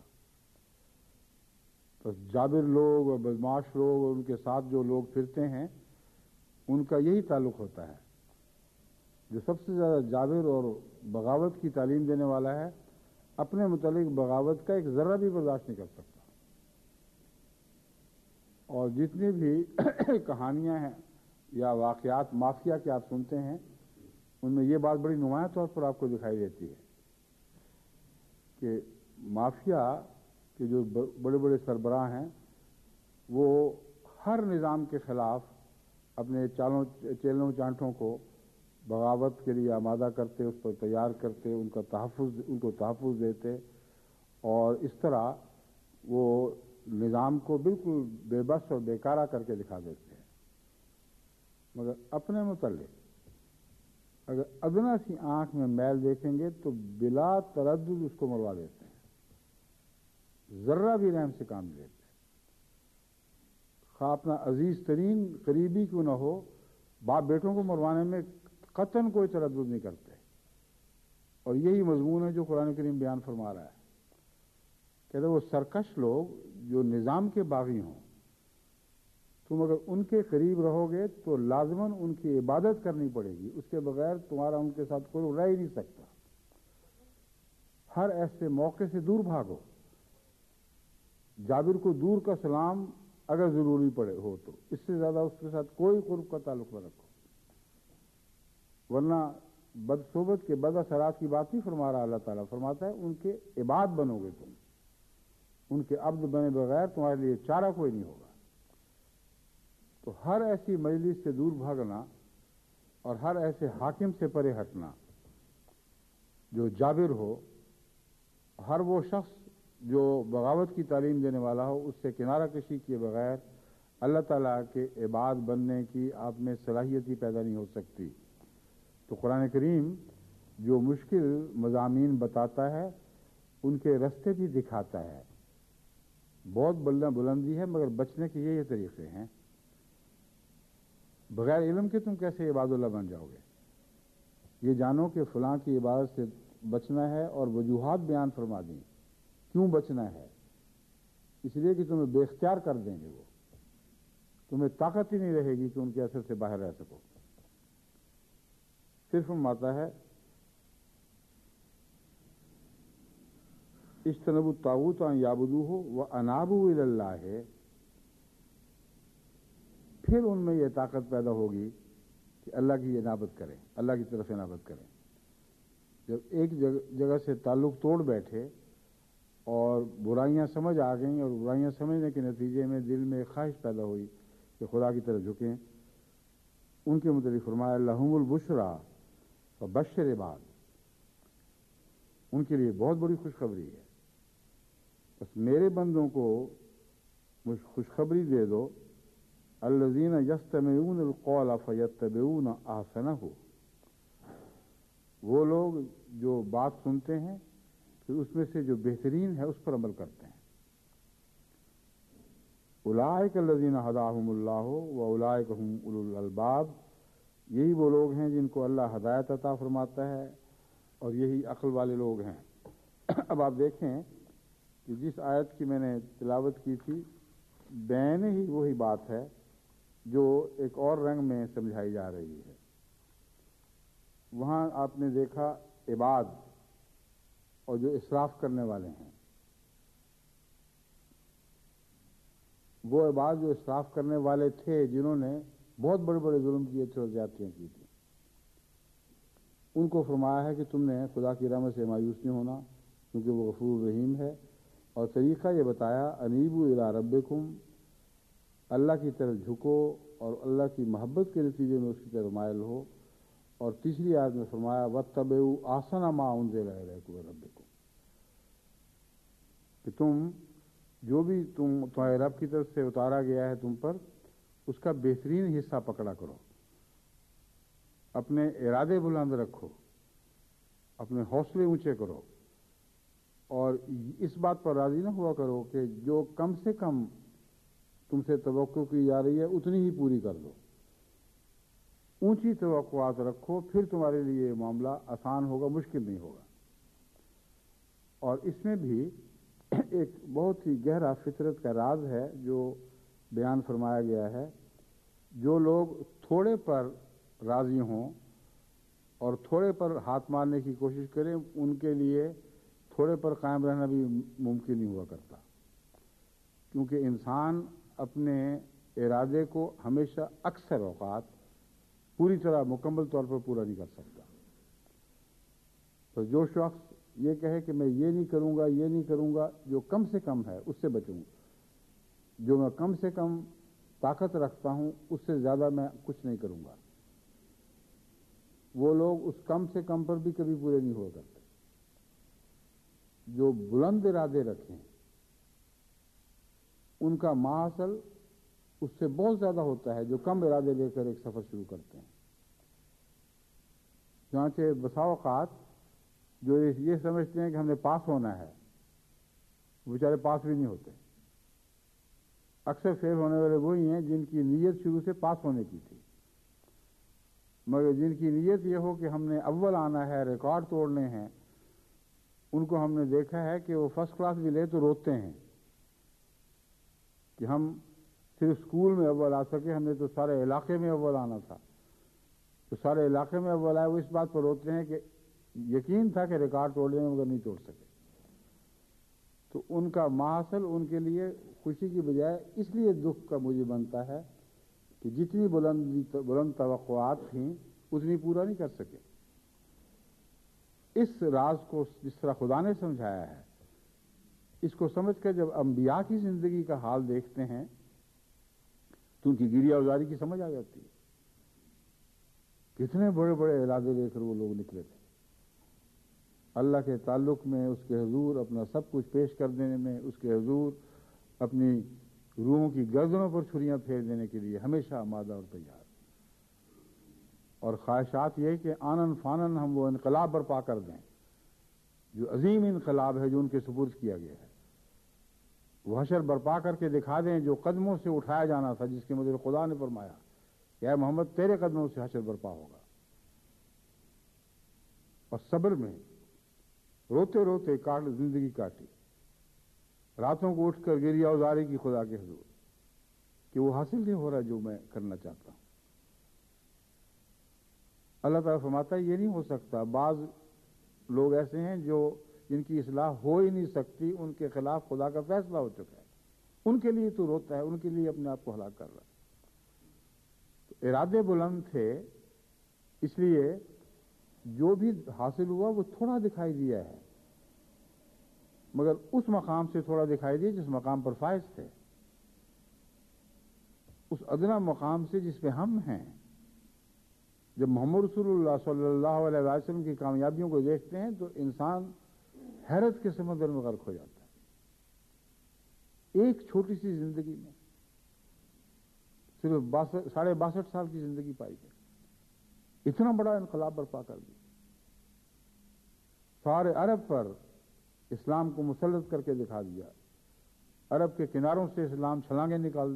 بس جابر لوگ اور بدماش لوگ اور ان کے ساتھ جو لوگ پھرتے ہیں ان کا یہی تعلق ہوتا ہے۔ جو سب سے زیادہ جابر اور بغاوت کی تعلیم دینے والا ہے اپنے متعلق بغاوت کا ایک ذرہ بھی برداشت نہیں کر سکتا، اور جتنی بھی کہانیاں ہیں یا واقعات مافیا کے آپ سنتے ہیں ان میں یہ بات بڑی نمایاں طور پر آپ کو دکھائی دیتی ہے کہ مافیا کہ جو بڑے بڑے سربراہ ہیں وہ ہر نظام کے خلاف اپنے چیلوں چانٹوں کو بغاوت کے لیے آمادہ کرتے، اس پر تیار کرتے، ان کو تحفظ دیتے، اور اس طرح وہ نظام کو بالکل بے بس اور بیکارہ کر کے دکھا دیتے ہیں۔ مگر اپنے متعلق اگر ادنا سی آنکھ میں میل دیکھیں گے تو بلا تردد اس کو مروا دیتے ہیں، ذرہ بھی رحم سے کام لیتے ہیں۔ خواہ اپنا عزیز ترین قریبی کیوں نہ ہو، باپ بیٹوں کو مروانے میں قطعاً کوئی تردد نہیں کرتے، اور یہی مضمون ہے جو قرآن کریم بیان فرما رہا ہے۔ کہتے وہ سرکش لوگ جو نظام کے باغی ہوں، تم اگر ان کے قریب رہو گے تو لازماً ان کی عبادت کرنی پڑے گی، اس کے بغیر تمہارا ان کے ساتھ کوئی رہ ہی نہیں سکتا۔ ہر ایسے موقع سے دور بھاگو۔ جابر کو دور کا سلام اگر ضروری پڑے ہو تو اس سے زیادہ اس کے ساتھ کوئی قرب کا تعلق نہ رکھو، ورنہ بد صحبت کے بد اثرات کی بات نہیں فرما رہا اللہ تعالیٰ، فرماتا ہے ان کے عباد بنو گے تم، ان کے عبد بنے بغیر تمہارے لیے چارہ کوئی نہیں ہوگا۔ تو ہر ایسی مجلس سے دور بھاگنا اور ہر ایسے حاکم سے پرے ہٹنا جو جابر ہو، ہر وہ شخص جو بغاوت کی تعلیم دینے والا ہو، اس سے کنارہ کشی کیے بغیر اللہ تعالیٰ کے عباد بننے کی آپ میں صلاحیت ہی پیدا نہیں ہو سکتی۔ تو قرآن کریم جو مشکل مضامین بتاتا ہے ان کے رستے بھی دکھاتا ہے۔ بہت بلندی ہے، مگر بچنے کے یہ طریقے ہیں۔ بغیر علم کے تم کیسے عباد اللہ بن جاؤ گے؟ یہ جانو کہ فلاں کی عبادت سے بچنا ہے، اور وجوہات بیان فرما دیں کیوں بچنا ہے۔ اس لیے کہ تمہیں بے اختیار کر دیں گے، وہ تمہیں طاقت ہی نہیں رہے گی کہ ان کے اثر سے باہر رہ سکو۔ پھر فرماتا ہے اجتنبوا الطاغوت ان یعبدوہ وانابوا الی اللہ، پھر ان میں یہ طاقت پیدا ہوگی کہ اللہ کی انابت کریں، اللہ کی طرف انابت کریں۔ جب ایک جگہ سے تعلق توڑ بیٹھے اور برائیاں سمجھ آ گئیں، اور برائیاں سمجھنے کے نتیجے میں دل میں خواہش پیدا ہوئی کہ خدا کی طرف جھکیں، ان کے متعلق فرمایا لہم البشریٰ فبشر عباد، ان کے لیے بہت بڑی خوشخبری ہے، بس میرے بندوں کو خوشخبری دے دو، الذین یستمعون القول فیتبعون احسنہ، وہ لوگ جو بات سنتے ہیں پھر اس میں سے جو بہترین ہے اس پر عمل کرتے ہیں۔ اولئک الذین ہداہم اللہ واولئک ھم اولو الالباب، یہی وہ لوگ ہیں جن کو اللہ ہدایت عطا فرماتا ہے، اور یہی عقل والے لوگ ہیں۔ اب آپ دیکھیں کہ جس آیت کی میں نے تلاوت کی تھی، بین ہی وہی بات ہے جو ایک اور رنگ میں سمجھائی جا رہی ہے۔ وہاں آپ نے دیکھا عباد اور جو اسراف کرنے والے ہیں، وہ عباد جو اسراف کرنے والے تھے، جنہوں نے بہت بڑے بڑے ظلم کیے تھے اور زیادتیاں کی تھیں، ان کو فرمایا ہے کہ تم نے خدا کی رحمت سے مایوس نہیں ہونا، کیونکہ وہ غفور رحیم ہے، اور طریقہ یہ بتایا انیبوا الی ربکم، اللہ کی طرف جھکو اور اللہ کی محبت کے نتیجے میں اس کی طرف مائل ہو۔ اور تیسری آیت میں فرمایا واتبعوا احسن ما انزل الیکم من ربکم، کہ تم جو بھی تمہارے رب کی طرف سے اتارا گیا ہے تم پر، اس کا بہترین حصہ پکڑا کرو، اپنے ارادے بلند رکھو، اپنے حوصلے اونچے کرو، اور اس بات پر راضی نہ ہوا کرو کہ جو کم سے کم تم سے توقع کی جا رہی ہے اتنی ہی پوری کر دو، اونچی توقعات رکھو، پھر تمہارے لیے یہ معاملہ آسان ہوگا، مشکل نہیں ہوگا۔ اور اس میں بھی ایک بہت ہی گہرا فطرت کا راز ہے جو بیان فرمایا گیا ہے۔ جو لوگ تھوڑے پر راضی ہوں اور تھوڑے پر ہاتھ مارنے کی کوشش کریں، ان کے لیے تھوڑے پر قائم رہنا بھی ممکن نہیں ہوا کرتا، کیونکہ انسان اپنے ارادے کو ہمیشہ اکثر اوقات پوری طرح مکمل طور پر پورا نہیں کر سکتا۔ تو جو شخص یہ کہے کہ میں یہ نہیں کروں گا، یہ نہیں کروں گا، جو کم سے کم ہے اس سے بچوں گا، جو میں کم سے کم طاقت رکھتا ہوں اس سے زیادہ میں کچھ نہیں کروں گا. وہ لوگ اس کم سے کم پر بھی کبھی پورے نہیں ہو کرتے. جو بلند ارادے رکھیں ان کا ماحصل اس سے بہت زیادہ ہوتا ہے جو کم ارادے لے کر ایک سفر شروع کرتے ہیں. چنانچہ بسا اوقات جو یہ سمجھتے ہیں کہ ہم نے پاس ہونا ہے وہ بیچارے پاس بھی نہیں ہوتے. اکثر فیل ہونے والے وہی ہیں جن کی نیت شروع سے پاس ہونے کی تھی، مگر جن کی نیت یہ ہو کہ ہم نے اول آنا ہے، ریکارڈ توڑنے ہیں، ان کو ہم نے دیکھا ہے کہ وہ فرسٹ کلاس بھی لے تو روتے ہیں کہ ہم صرف اسکول میں اول آ سکے، ہم نے تو سارے علاقے میں اول آنا تھا. تو سارے علاقے میں اول آئے وہ اس بات پر روتے ہیں کہ یقین تھا کہ ریکارڈ توڑ لیں مگر نہیں توڑ سکے. تو ان کا ماحصل ان کے لیے خوشی کی بجائے اس لیے دکھ کا موجب بنتا ہے کہ جتنی بلند توقعات تھیں اتنی پورا نہیں کر سکے. اس راز کو جس طرح خدا نے سمجھایا ہے، اس کو سمجھ کر جب انبیاء کی زندگی کا حال دیکھتے ہیں تو ان کی گریہ ازاری کی سمجھ آ جاتی ہے. کتنے بڑے بڑے ارادے لے کر وہ لوگ نکلے تھے اللہ کے تعلق میں، اس کے حضور اپنا سب کچھ پیش کر دینے میں، اس کے حضور اپنی روحوں کی گردنوں پر چھریاں پھیر دینے کے لیے ہمیشہ آمادہ اور تیار. اور خواہشات یہ کہ آنن فانن ہم وہ انقلاب برپا کر دیں جو عظیم انقلاب ہے جو ان کے سپرد کیا گیا ہے. وہ حشر برپا کر کے دکھا دیں جو قدموں سے اٹھایا جانا تھا، جس کے مدد خدا نے فرمایا کہ اے محمد تیرے قدموں سے حشر برپا ہوگا. اور صبر میں روتے روتے زندگی کاٹی، راتوں کو اٹھ کر گریہ ازاری کی خدا کے حضور کہ وہ حاصل نہیں ہو رہا جو میں کرنا چاہتا ہوں. اللہ تعالیٰ فرماتا ہے یہ نہیں ہو سکتا. بعض لوگ ایسے ہیں جن کی اصلاح ہو ہی نہیں سکتی، ان کے خلاف خدا کا فیصلہ ہو چکا ہے، ان کے لیے تو روتا ہے، ان کے لیے اپنے آپ کو ہلاک کر رہا ہے. تو ارادے بلند تھے، اس لیے جو بھی حاصل ہوا وہ تھوڑا دکھائی دیا ہے، مگر اس مقام سے تھوڑا دکھائی دیا جس مقام پر فائز تھے، اس ادنا مقام سے جس پہ ہم ہیں. جب محمد رسول اللہ صلی اللہ علیہ وسلم کی کامیابیوں کو دیکھتے ہیں تو انسان حیرت کے سمندر میں غرق ہو جاتا ہے. ایک چھوٹی سی زندگی میں صرف 62 سال کی زندگی پائی گئی، اتنا بڑا انقلاب برپا کر دیا. سارے عرب پر اسلام کو مسلط کر کے دکھا دیا. عرب کے کناروں سے اسلام چھلانگیں نکال،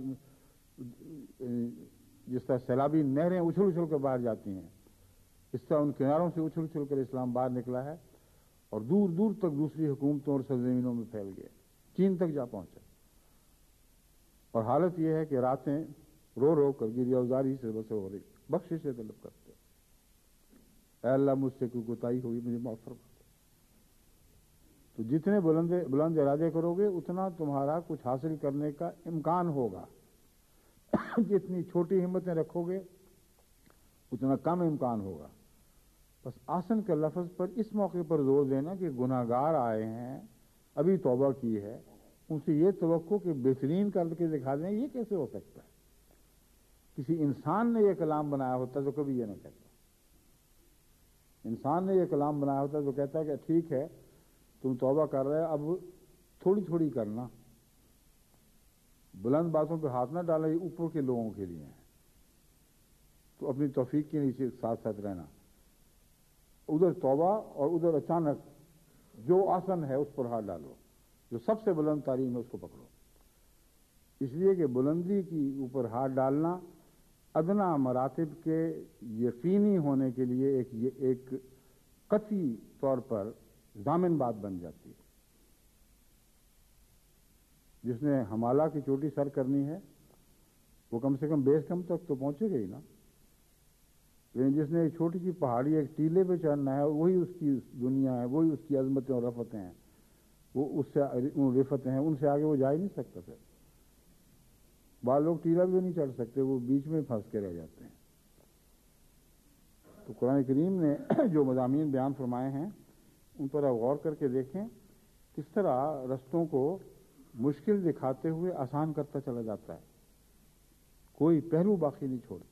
جس طرح سیلابی نہریں اچھل اچھل کر باہر جاتی ہیں، اس طرح ان کناروں سے اچھل اچھل کر اسلام باہر نکلا ہے اور دور دور تک دوسری حکومتوں اور سرزمینوں میں پھیل گیا، چین تک جا پہنچا. اور حالت یہ ہے کہ راتیں رو رو کر گریہ ازاری سے بسر ہو رہی، بخشش سے طلب کرتے اے اللہ مجھ سے کوئی کوتاہی ہوئی مجھے معاف فرما. تو جتنے بلند ارادے کرو گے اتنا تمہارا کچھ حاصل کرنے کا امکان ہوگا. جتنی چھوٹی ہمتیں رکھو گے اتنا کم امکان ہوگا. بس آسن کے لفظ پر اس موقع پر زور دینا کہ گناہگار آئے ہیں، ابھی توبہ کی ہے، ان سے یہ توقع کہ بہترین کر کے دکھا دیں، یہ کیسے ہو سکتا ہے؟ کسی انسان نے یہ کلام بنایا ہوتا تو کبھی یہ نہ کہتا. انسان نے یہ کلام بنایا ہوتا تو کہتا کہ ٹھیک ہے تم توبہ کر رہے اب تھوڑی تھوڑی کرنا، بلند باتوں پہ ہاتھ نہ ڈالا، یہ اوپر کے لوگوں کے لیے ہیں، تو اپنی توفیق کے نیچے ساتھ ساتھ رہنا. ادھر توبہ اور ادھر اچانک جو آسن ہے اس پر ہاتھ ڈالو، جو سب سے بلند تعلیم ہے اس کو پکڑو. اس لیے کہ بلندی کی اوپر ہاتھ ڈالنا ادنا مراتب کے یقینی ہونے کے لیے ایک قطعی طور پر ضامن بات بن جاتی ہے. جس نے ہمالہ کی چوٹی سر کرنی ہے وہ کم سے کم بیس کم تک تو پہنچے گا ہی نا. لیکن جس نے ایک چھوٹی سی پہاڑی ایک ٹیلے پہ چڑھنا ہے وہی اس کی دنیا ہے، وہی اس کی عظمتیں اور رفتیں ہیں، وہ اس سے رفتیں ہیں، ان سے آگے وہ جا ہی نہیں سکتا. پھر بعض لوگ ٹیلا بھی نہیں چڑھ سکتے، وہ بیچ میں پھنس کے رہ جاتے ہیں. تو قرآن کریم نے جو مضامین بیان فرمائے ہیں ان پر آپ غور کر کے دیکھیں کس طرح رستوں کو مشکل دکھاتے ہوئے آسان کرتا چلا جاتا ہے. کوئی پہلو باقی نہیں چھوڑتا.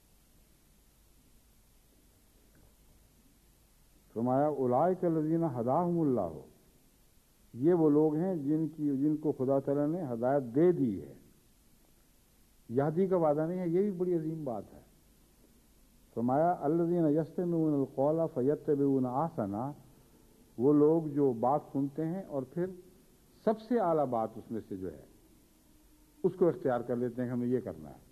فرمایا اولئک الذین ھداھم اللہ، یہ وہ لوگ ہیں جن کو خدا تعالیٰ نے ہدایت دے دی ہے. یہدی کا وعدہ نہیں ہے، یہ بھی بڑی عظیم بات ہے. فرمایا الذین یستمعون القول فیتبعون احسنہ، وہ لوگ جو بات سنتے ہیں اور پھر سب سے اعلیٰ بات اس میں سے جو ہے اس کو اختیار کر لیتے ہیں کہ ہمیں یہ کرنا ہے.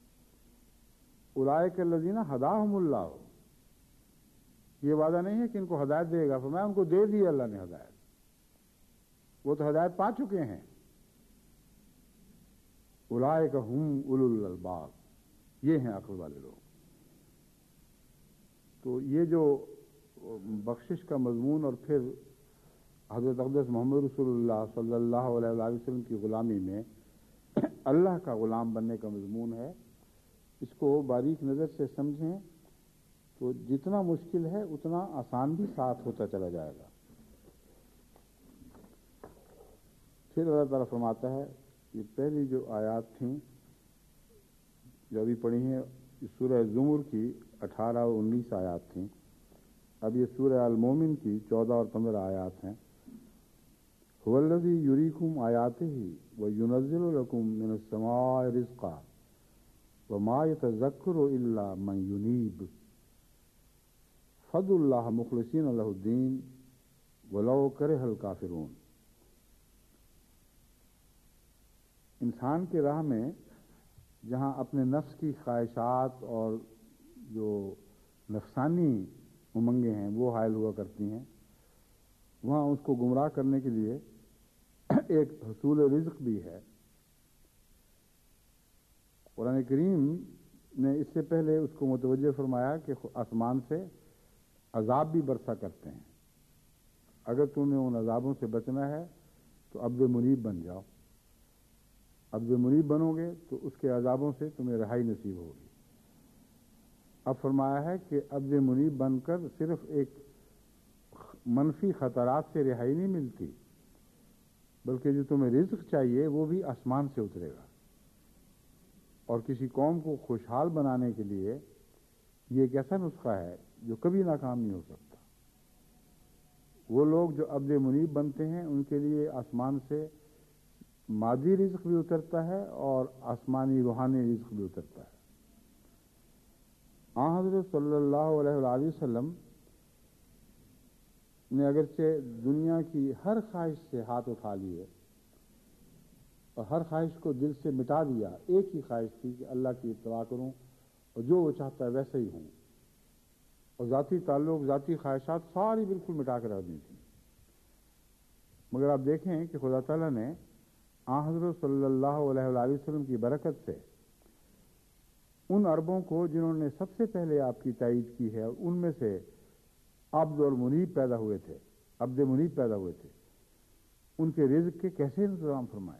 اولئک الذین ھداھم اللہ، یہ وعدہ نہیں ہے کہ ان کو ہدایت دے گا، فرمایا ان کو دے دی اللہ نے ہدایت، وہ تو ہدایت پا چکے ہیں. اولئک ھم اولو الالباب، یہ ہیں عقل والے لوگ. تو یہ جو بخشش کا مضمون اور پھر حضرت اقدس محمد رسول اللہ صلی اللہ علیہ وآلہ وسلم کی غلامی میں اللہ کا غلام بننے کا مضمون ہے، اس کو باریک نظر سے سمجھیں تو جتنا مشکل ہے اتنا آسان بھی ساتھ ہوتا چلا جائے گا. پھر اللہ تعالیٰ فرماتا ہے، یہ پہلی جو آیات تھیں جو ابھی پڑھی ہیں سورہ زمر کی 18 اور 19 آیات تھیں، اب یہ سورہ المومن کی 14 اور 15 آیات ہیں. هو الذی یریکم آیاتہ وینزل لکم من السماء رزقا وما یتذکر الا من ینیب فادعوا اللہ مخلصین لہ الدین ولو کرہ الکافرون. انسان کی راہ میں جہاں اپنے نفس کی خواہشات اور جو نفسانی امنگیں ہیں وہ حائل ہوا کرتی ہیں، وہاں اس کو گمراہ کرنے کے لیے ایک حصول رزق بھی ہے. قرآن کریم نے اس سے پہلے اس کو متوجہ فرمایا کہ آسمان سے عذاب بھی برسا کرتے ہیں، اگر تمہیں ان عذابوں سے بچنا ہے تو عبد منیب بن جاؤ. عبد منیب بنو گے تو اس کے عذابوں سے تمہیں رہائی نصیب ہوگی. اب فرمایا ہے کہ عبد منیب بن کر صرف ایک منفی خطرات سے رہائی نہیں ملتی، بلکہ جو تمہیں رزق چاہیے وہ بھی آسمان سے اترے گا. اور کسی قوم کو خوشحال بنانے کے لیے یہ ایک ایسا نسخہ ہے جو کبھی ناکام نہیں ہو سکتا. وہ لوگ جو عبد منیب بنتے ہیں ان کے لیے آسمان سے مادی رزق بھی اترتا ہے اور آسمانی روحانی رزق بھی اترتا ہے. آن حضرت صلی اللہ علیہ وآلہ وسلم نے اگرچہ دنیا کی ہر خواہش سے ہاتھ اٹھا لیے اور ہر خواہش کو دل سے مٹا دیا، ایک ہی خواہش تھی کہ اللہ کی اتباع کروں اور جو وہ چاہتا ہے ویسے ہی ہوں، اور ذاتی تعلق ذاتی خواہشات ساری بالکل مٹا کر رکھ دی تھی. مگر آپ دیکھیں کہ خدا تعالیٰ نے آن حضرت صلی اللہ علیہ وآلہ وسلم کی برکت سے ان عربوں کو جنہوں نے سب سے پہلے آپ کی تائید کی ہے، ان میں سے عبد اور منیب پیدا ہوئے تھے، عبد منیب پیدا ہوئے تھے، ان کے رزق کے کیسے انتظام فرمائے.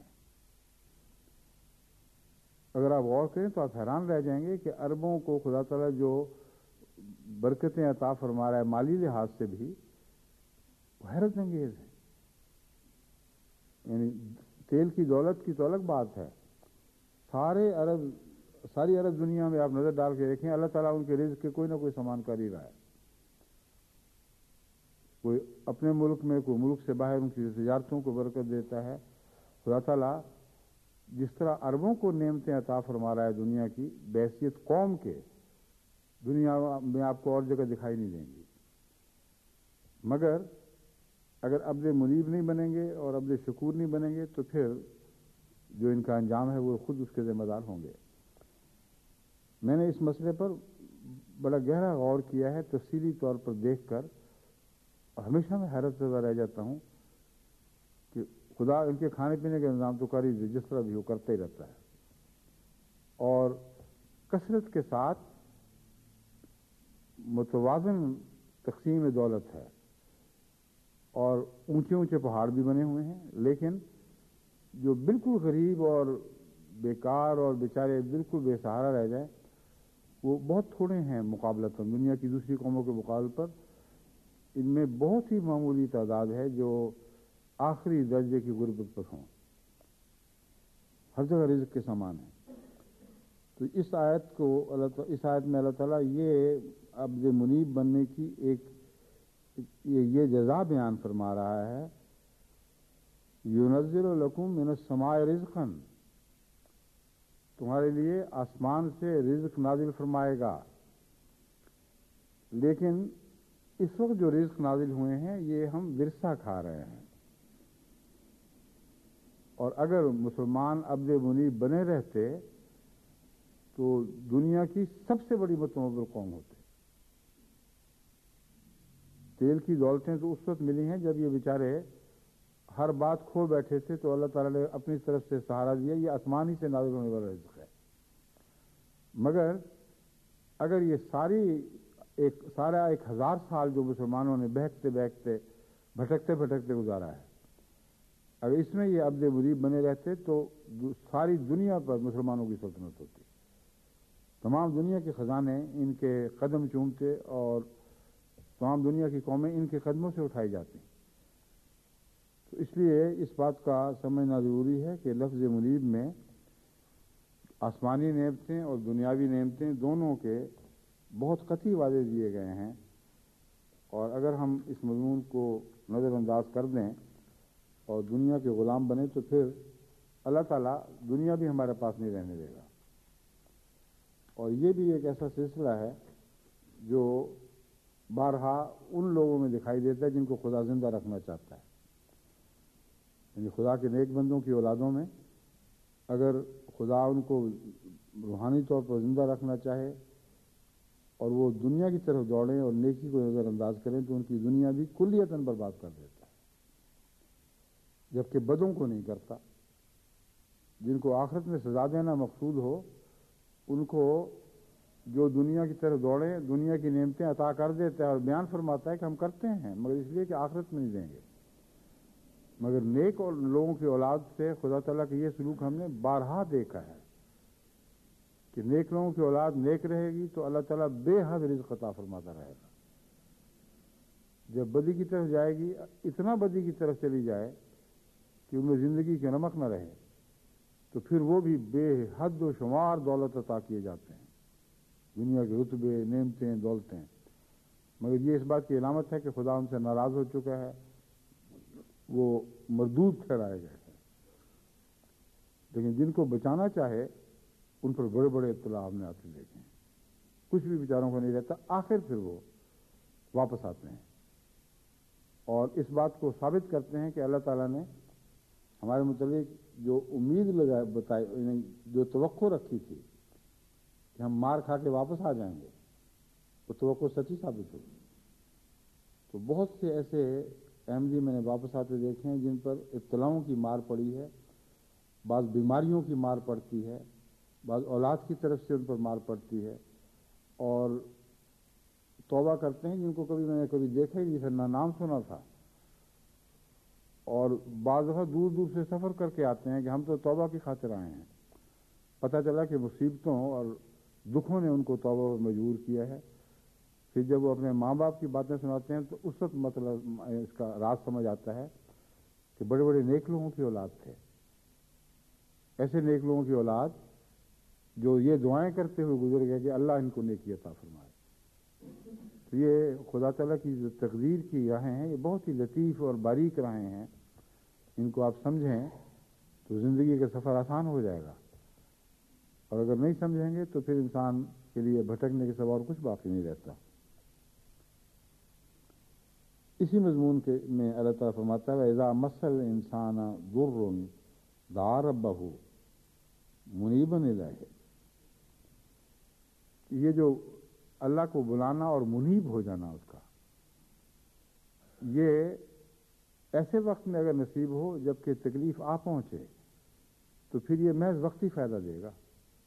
اگر آپ غور کریں تو آپ حیران رہ جائیں گے کہ عربوں کو خدا تعالیٰ جو برکتیں عطا فرما رہا ہے مالی لحاظ سے بھی وہ حیرت انگیز ہے. یعنی تیل کی دولت کی تو الگ بات ہے، ساری عرب دنیا میں آپ نظر ڈال کے دیکھیں، اللہ تعالیٰ ان کے رزق کے کوئی نہ کوئی سامان کر ہی رہا ہے. کوئی اپنے ملک میں، کوئی ملک سے باہر ان کی تجارتوں کو برکت دیتا ہے. خدا تعالیٰ جس طرح عربوں کو نعمتیں عطا فرما رہا ہے دنیا کی، بحیثیت قوم کے دنیا میں آپ کو اور جگہ دکھائی نہیں دیں گی. مگر اگر عبد منیب نہیں بنیں گے اور عبد شکور نہیں بنیں گے تو پھر جو ان کا انجام ہے وہ خود اس کے ذمہ دار ہوں گے. میں نے اس مسئلے پر بڑا گہرا غور کیا ہے، تفصیلی طور پر دیکھ کر ہمیشہ میں حیرت زدہ رہ جاتا ہوں کہ خدا ان کے کھانے پینے کا انتظام تو کر ہی دے، جس طرح بھی وہ کرتا ہی رہتا ہے، اور کثرت کے ساتھ متوازن تقسیم دولت ہے، اور اونچے اونچے پہاڑ بھی بنے ہوئے ہیں. لیکن جو بالکل غریب اور بیکار اور بیچارے بالکل بے سہارا رہ جائیں وہ بہت تھوڑے ہیں مقابلتاً دنیا کی دوسری قوموں کے مقابلے پر. ان میں بہت ہی معمولی تعداد ہے جو آخری درجے کی غربت پر ہوں. ہر جگہ رزق کے سامان ہیں. تو اس آیت میں اللہ تعالیٰ یہ عبد منیب بننے کی یہ جزا بیان فرما رہا ہے. يُنَزِّلُ لَكُم مِّنَ السَّمَاءِ رِزْقًا، تمہارے لیے آسمان سے رزق نازل فرمائے گا. لیکن اس وقت جو رزق نازل ہوئے ہیں یہ ہم ورثہ کھا رہے ہیں. اور اگر مسلمان عبد منیب بنے رہتے تو دنیا کی سب سے بڑی متمول قوم ہوتے. تیل کی دولتیں تو اس وقت ملی ہیں جب یہ بیچارے ہر بات کھو بیٹھے تھے، تو اللہ تعالیٰ نے اپنی طرف سے سہارا دیا. یہ آسمان ہی سے نازل ہونے والا رزق ہے. مگر اگر یہ سارا 1000 سال جو مسلمانوں نے بہکتے بہکتے بھٹکتے بھٹکتے گزارا ہے، اگر اس میں یہ عبد منیب بنے رہتے تو ساری دنیا پر مسلمانوں کی سلطنت ہوتی. تمام دنیا کے خزانے ان کے قدم چومتے اور تمام دنیا کی قومیں ان کے قدموں سے اٹھائی جاتی. تو اس لیے اس بات کا سمجھنا ضروری ہے کہ لفظ منیب میں آسمانی نعمتیں اور دنیاوی نعمتیں دونوں کے بہت قطعی وعدے دیے گئے ہیں. اور اگر ہم اس مضمون کو نظر انداز کر دیں اور دنیا کے غلام بنے تو پھر اللہ تعالیٰ دنیا بھی ہمارے پاس نہیں رہنے دے گا. اور یہ بھی ایک ایسا سلسلہ ہے جو بارہا ان لوگوں میں دکھائی دیتا ہے جن کو خدا زندہ رکھنا چاہتا ہے. یعنی خدا کے نیک بندوں کی اولادوں میں اگر خدا ان کو روحانی طور پر زندہ رکھنا چاہے اور وہ دنیا کی طرف دوڑیں اور نیکی کو نظر انداز کریں تو ان کی دنیا بھی کلیتاً برباد کر دیتا ہے، جبکہ بدوں کو نہیں کرتا. جن کو آخرت میں سزا دینا مقصود ہو ان کو جو دنیا کی طرف دوڑیں دنیا کی نعمتیں عطا کر دیتا ہے اور بیان فرماتا ہے کہ ہم کرتے ہیں مگر اس لیے کہ آخرت میں نہیں دیں گے. مگر نیک اور لوگوں کی اولاد سے خدا تعالیٰ کا یہ سلوک ہم نے بارہا دیکھا ہے کہ نیک لوگوں کی اولاد نیک رہے گی تو اللہ تعالیٰ بے حد رزق عطا فرماتا رہے گا. جب بدی کی طرف جائے گی، اتنا بدی کی طرف چلی جائے کہ ان میں زندگی کے نمک نہ رہے، تو پھر وہ بھی بے حد و شمار دولت عطا کیے جاتے ہیں، دنیا کے رتبے، نعمتیں، دولتیں. مگر یہ اس بات کی علامت ہے کہ خدا ان سے ناراض ہو چکا ہے، وہ مردود ٹھہرائے گئے ہیں. لیکن جن کو بچانا چاہے ان پر بڑے بڑے اطلاع ہم نے آتے دیکھے ہیں. کچھ بھی بیچاروں کو نہیں رہتا، آخر پھر وہ واپس آتے ہیں اور اس بات کو ثابت کرتے ہیں کہ اللہ تعالیٰ نے ہمارے متعلق جو امید بتائی، جو توقع رکھی تھی کہ ہم مار کھا کے واپس آ جائیں گے، وہ توقع سچی ثابت ہوئی. تو بہت سے ایسے احمدی میں نے واپس آتے دیکھے ہیں جن پر ابتلاؤں کی مار پڑی ہے، بعض بیماریوں کی مار پڑتی ہے، بعض اولاد کی طرف سے ان پر مار پڑتی ہے، اور توبہ کرتے ہیں جن کو میں نے کبھی دیکھا ہی نہیں تھا، نہ نام سنا تھا. اور بعض دفعہ دور دور سے سفر کر کے آتے ہیں کہ ہم تو توبہ کی خاطر آئے ہیں. پتہ چلا کہ مصیبتوں اور دکھوں نے ان کو توبہ پر مجبور کیا ہے. پھر جب وہ اپنے ماں باپ کی باتیں سناتے ہیں تو اس وقت مطلب اس کا راز سمجھ آتا ہے کہ بڑے بڑے نیک لوگوں کی اولاد تھے، ایسے نیک لوگوں کی اولاد جو یہ دعائیں کرتے ہوئے گزر گئے کہ اللہ ان کو نیکی عطا فرمائے. تو یہ خدا تعالیٰ کی جو تقدیر کی راہیں ہیں یہ بہت ہی لطیف اور باریک راہیں ہیں. ان کو آپ سمجھیں تو زندگی کا سفر آسان ہو جائے گا، اور اگر نہیں سمجھیں گے تو پھر انسان کے لیے بھٹکنے کے سوا اور کچھ باقی نہیں رہتا. اسی مضمون کے میں اللہ تعالیٰ فرماتا ہے اذا مس الانسان ضر دعا ربہ منیبا الیہ. یہ جو اللہ کو بلانا اور منیب ہو جانا اس کا، یہ ایسے وقت میں اگر نصیب ہو جب کہ تکلیف آ پہنچے تو پھر یہ محض وقتی فائدہ دے گا.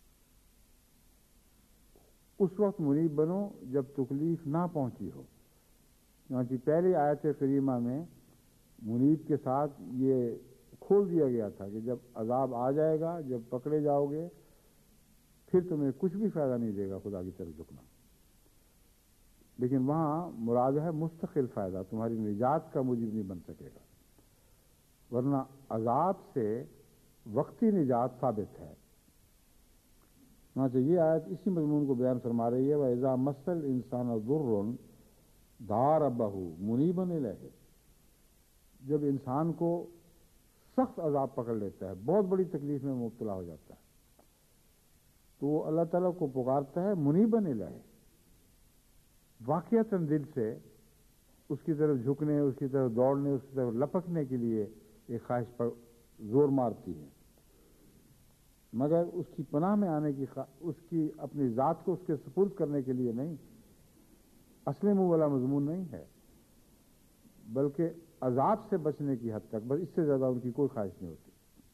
اس وقت منیب بنو جب تکلیف نہ پہنچی ہو. چنانچہ پہلی آیت کریمہ میں منیب کے ساتھ یہ کھول دیا گیا تھا کہ جب عذاب آ جائے گا، جب پکڑے جاؤ گے، پھر تمہیں کچھ بھی فائدہ نہیں دے گا خدا کی طرف جھکنا. لیکن وہاں مراد ہے مستقل فائدہ، تمہاری نجات کا موجب نہیں بن سکے گا، ورنہ عذاب سے وقتی نجات ثابت ہے. چنانچہ یہ آیت اسی مضمون کو بیان فرما رہی ہے، وَإِذَا مَسَّ الْإِنسَانَ ضُرٌّ دَعَا رَبَّهُ مُنِيبًا إِلَيْهِ، جب انسان کو سخت عذاب پکڑ لیتا ہے، بہت بڑی تکلیف میں مبتلا ہو جاتا ہے، تو وہ اللہ تعالیٰ کو پکارتا ہے منیباً الیہ، واقعتاً دل سے اس کی طرف جھکنے، اس کی طرف دوڑنے، اس کی طرف لپکنے کے لیے ایک خواہش پر زور مارتی ہے، مگر اس کی پناہ میں آنے کی اس کی اپنی ذات کو اس کے سپرد کرنے کے لیے نہیں، اصل میں وہ والا مضمون نہیں ہے، بلکہ عذاب سے بچنے کی حد تک، بس اس سے زیادہ ان کی کوئی خواہش نہیں ہوتی۔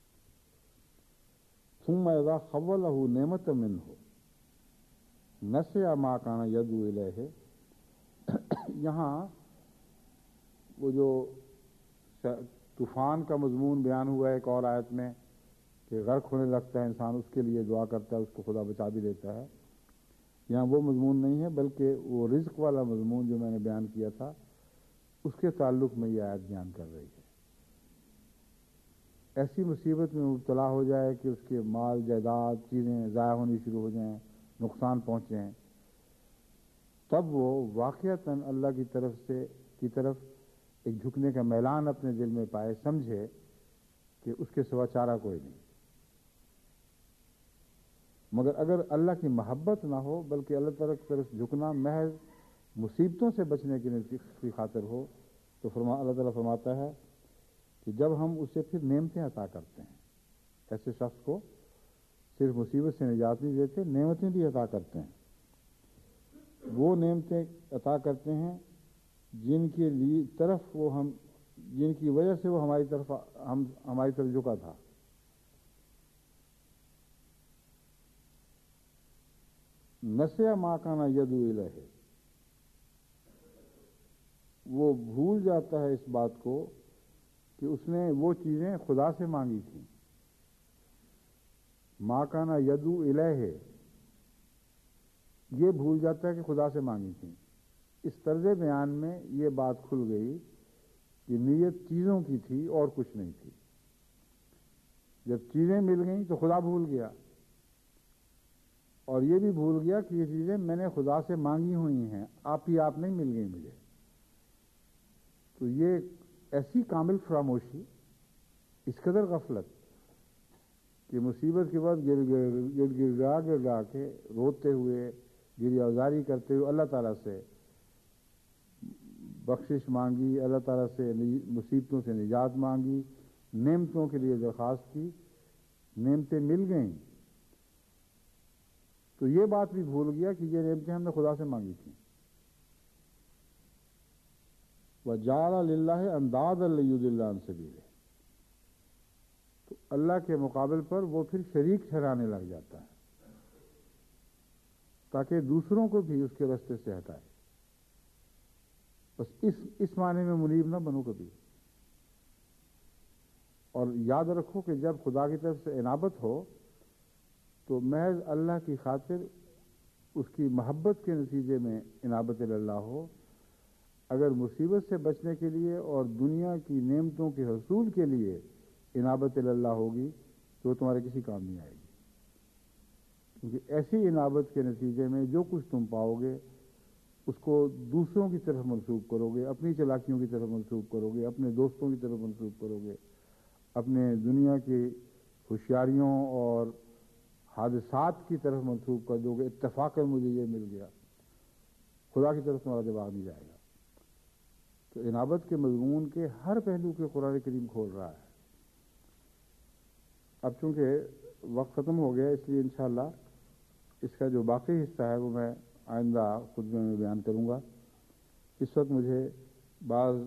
ثم اذا خولہ نعمت منہ نسیا ما کان یدعو الیہ، یہاں وہ جو طوفان کا مضمون بیان ہوا ہے ایک اور آیت میں کہ غرق ہونے لگتا ہے انسان، اس کے لیے دعا کرتا ہے، اس کو خدا بچا بھی لیتا ہے، یہاں وہ مضمون نہیں ہے، بلکہ وہ رزق والا مضمون جو میں نے بیان کیا تھا اس کے تعلق میں یہ آیت بیان کر رہی ہے۔ ایسی مصیبت میں مبتلا ہو جائے کہ اس کے مال جائیداد چیزیں ضائع ہونی شروع ہو جائیں، نقصان پہنچیں، تب وہ واقعتاً اللہ کی طرف ایک جھکنے کا میلان اپنے دل میں پائے، سمجھے کہ اس کے سوا چارہ کوئی نہیں۔ مگر اگر اللہ کی محبت نہ ہو بلکہ اللہ تعالیٰ کی طرف جھکنا محض مصیبتوں سے بچنے کی خاطر ہو، تو اللہ تعالیٰ فرماتا ہے کہ جب ہم اسے پھر نعمتیں عطا کرتے ہیں، ایسے شخص کو صرف مصیبت سے نجات نہیں دیتے، نعمتیں بھی عطا کرتے ہیں، وہ نعمتیں عطا کرتے ہیں جن کی وجہ سے وہ ہماری طرف جھکا تھا۔ نسیا ما کان یدعو الیہ، وہ بھول جاتا ہے اس بات کو کہ اس نے وہ چیزیں خدا سے مانگی تھیں۔ ما کان یدعو الیہ، یہ بھول جاتا ہے کہ خدا سے مانگی تھیں۔ اس طرز بیان میں یہ بات کھل گئی کہ نیت چیزوں کی تھی اور کچھ نہیں تھی۔ جب چیزیں مل گئیں تو خدا بھول گیا، اور یہ بھی بھول گیا کہ یہ چیزیں میں نے خدا سے مانگی ہوئی ہیں، آپ ہی آپ نہیں مل گئی مجھے۔ تو یہ ایسی کامل فراموشی، اس قدر غفلت کہ مصیبت کے بعد گڑ کے روتے ہوئے، گریہ وزاری کرتے ہوئے اللہ تعالیٰ سے بخشش مانگی، اللہ تعالیٰ سے مصیبتوں سے نجات مانگی، نعمتوں کے لیے درخواست کی، نعمتیں مل گئیں، تو یہ بات بھی بھول گیا کہ یہ نعمتیں ہم نے خدا سے مانگی تھیں۔ وَجَعَلَ لِلَّهِ أَنْدَادًا لِيُضِلَّ عَنْ سَبِيلِهِ، تو اللہ کے مقابل پر وہ پھر شریک ٹھہرانے لگ جاتا ہے تاکہ دوسروں کو بھی اس کے راستے سے ہٹائے۔ بس اس معنی میں منیب نہ بنو کبھی، اور یاد رکھو کہ جب خدا کی طرف سے انابت ہو تو محض اللہ کی خاطر، اس کی محبت کے نتیجے میں انابت اللہ ہو۔ اگر مصیبت سے بچنے کے لیے اور دنیا کی نعمتوں کے حصول کے لیے انابت اللہ ہوگی تو وہ تمہارے کسی کام نہیں آئے گی، کیونکہ ایسی انابت کے نتیجے میں جو کچھ تم پاؤ گے اس کو دوسروں کی طرف منسوب کرو گے، اپنی چالاکیوں کی طرف منسوب کرو گے، اپنے دوستوں کی طرف منسوب کرو گے، اپنے دنیا کی ہوشیاریوں اور حادثات کی طرف منسوب کر دو گے، اتفاقاً مجھے یہ مل گیا، خدا کی طرف تمہارا دماغ نہیں جائے گا۔ تو انابت کے مضمون کے ہر پہلو کے قرآن کریم کھول رہا ہے۔ اب چونکہ وقت ختم ہو گیا، اس لیے انشاءاللہ اس کا جو باقی حصہ ہے وہ میں آئندہ خطبے میں بیان کروں گا۔ اس وقت مجھے بعض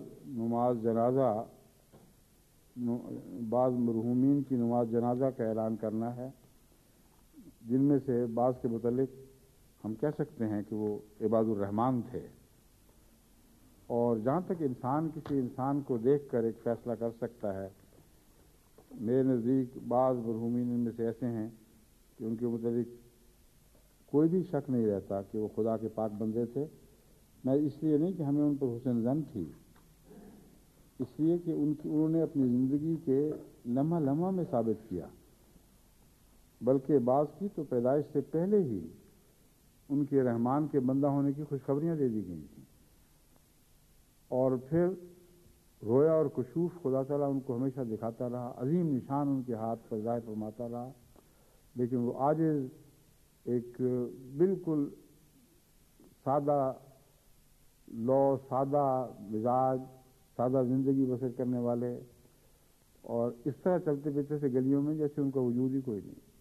مرحومین کی نماز جنازہ کا اعلان کرنا ہے، جن میں سے بعض کے متعلق ہم کہہ سکتے ہیں کہ وہ عباد الرحمن تھے، اور جہاں تک انسان کسی انسان کو دیکھ کر ایک فیصلہ کر سکتا ہے، میرے نزدیک بعض مرحومین ان میں سے ایسے ہیں کہ ان کے متعلق کوئی بھی شک نہیں رہتا کہ وہ خدا کے پاک بندے تھے۔ میں اس لیے نہیں کہ ہمیں ان پر حسن ظن تھی، اس لیے کہ انہوں نے اپنی زندگی کے لمحہ لمحہ میں ثابت کیا بلکہ بعض کی تو پیدائش سے پہلے ہی ان کے رحمان کے بندہ ہونے کی خوشخبریاں دے دی گئی تھیں، اور پھر رویا اور کشوف خدا تعالیٰ ان کو ہمیشہ دکھاتا رہا، عظیم نشان ان کے ہاتھ پر ظاہر فرماتا رہا، لیکن وہ عاجز ایک بالکل سادہ لو، سادہ مزاج، سادہ زندگی بسر کرنے والے، اور اس طرح چلتے پھرتے سے گلیوں میں جیسے ان کا وجود ہی کوئی نہیں۔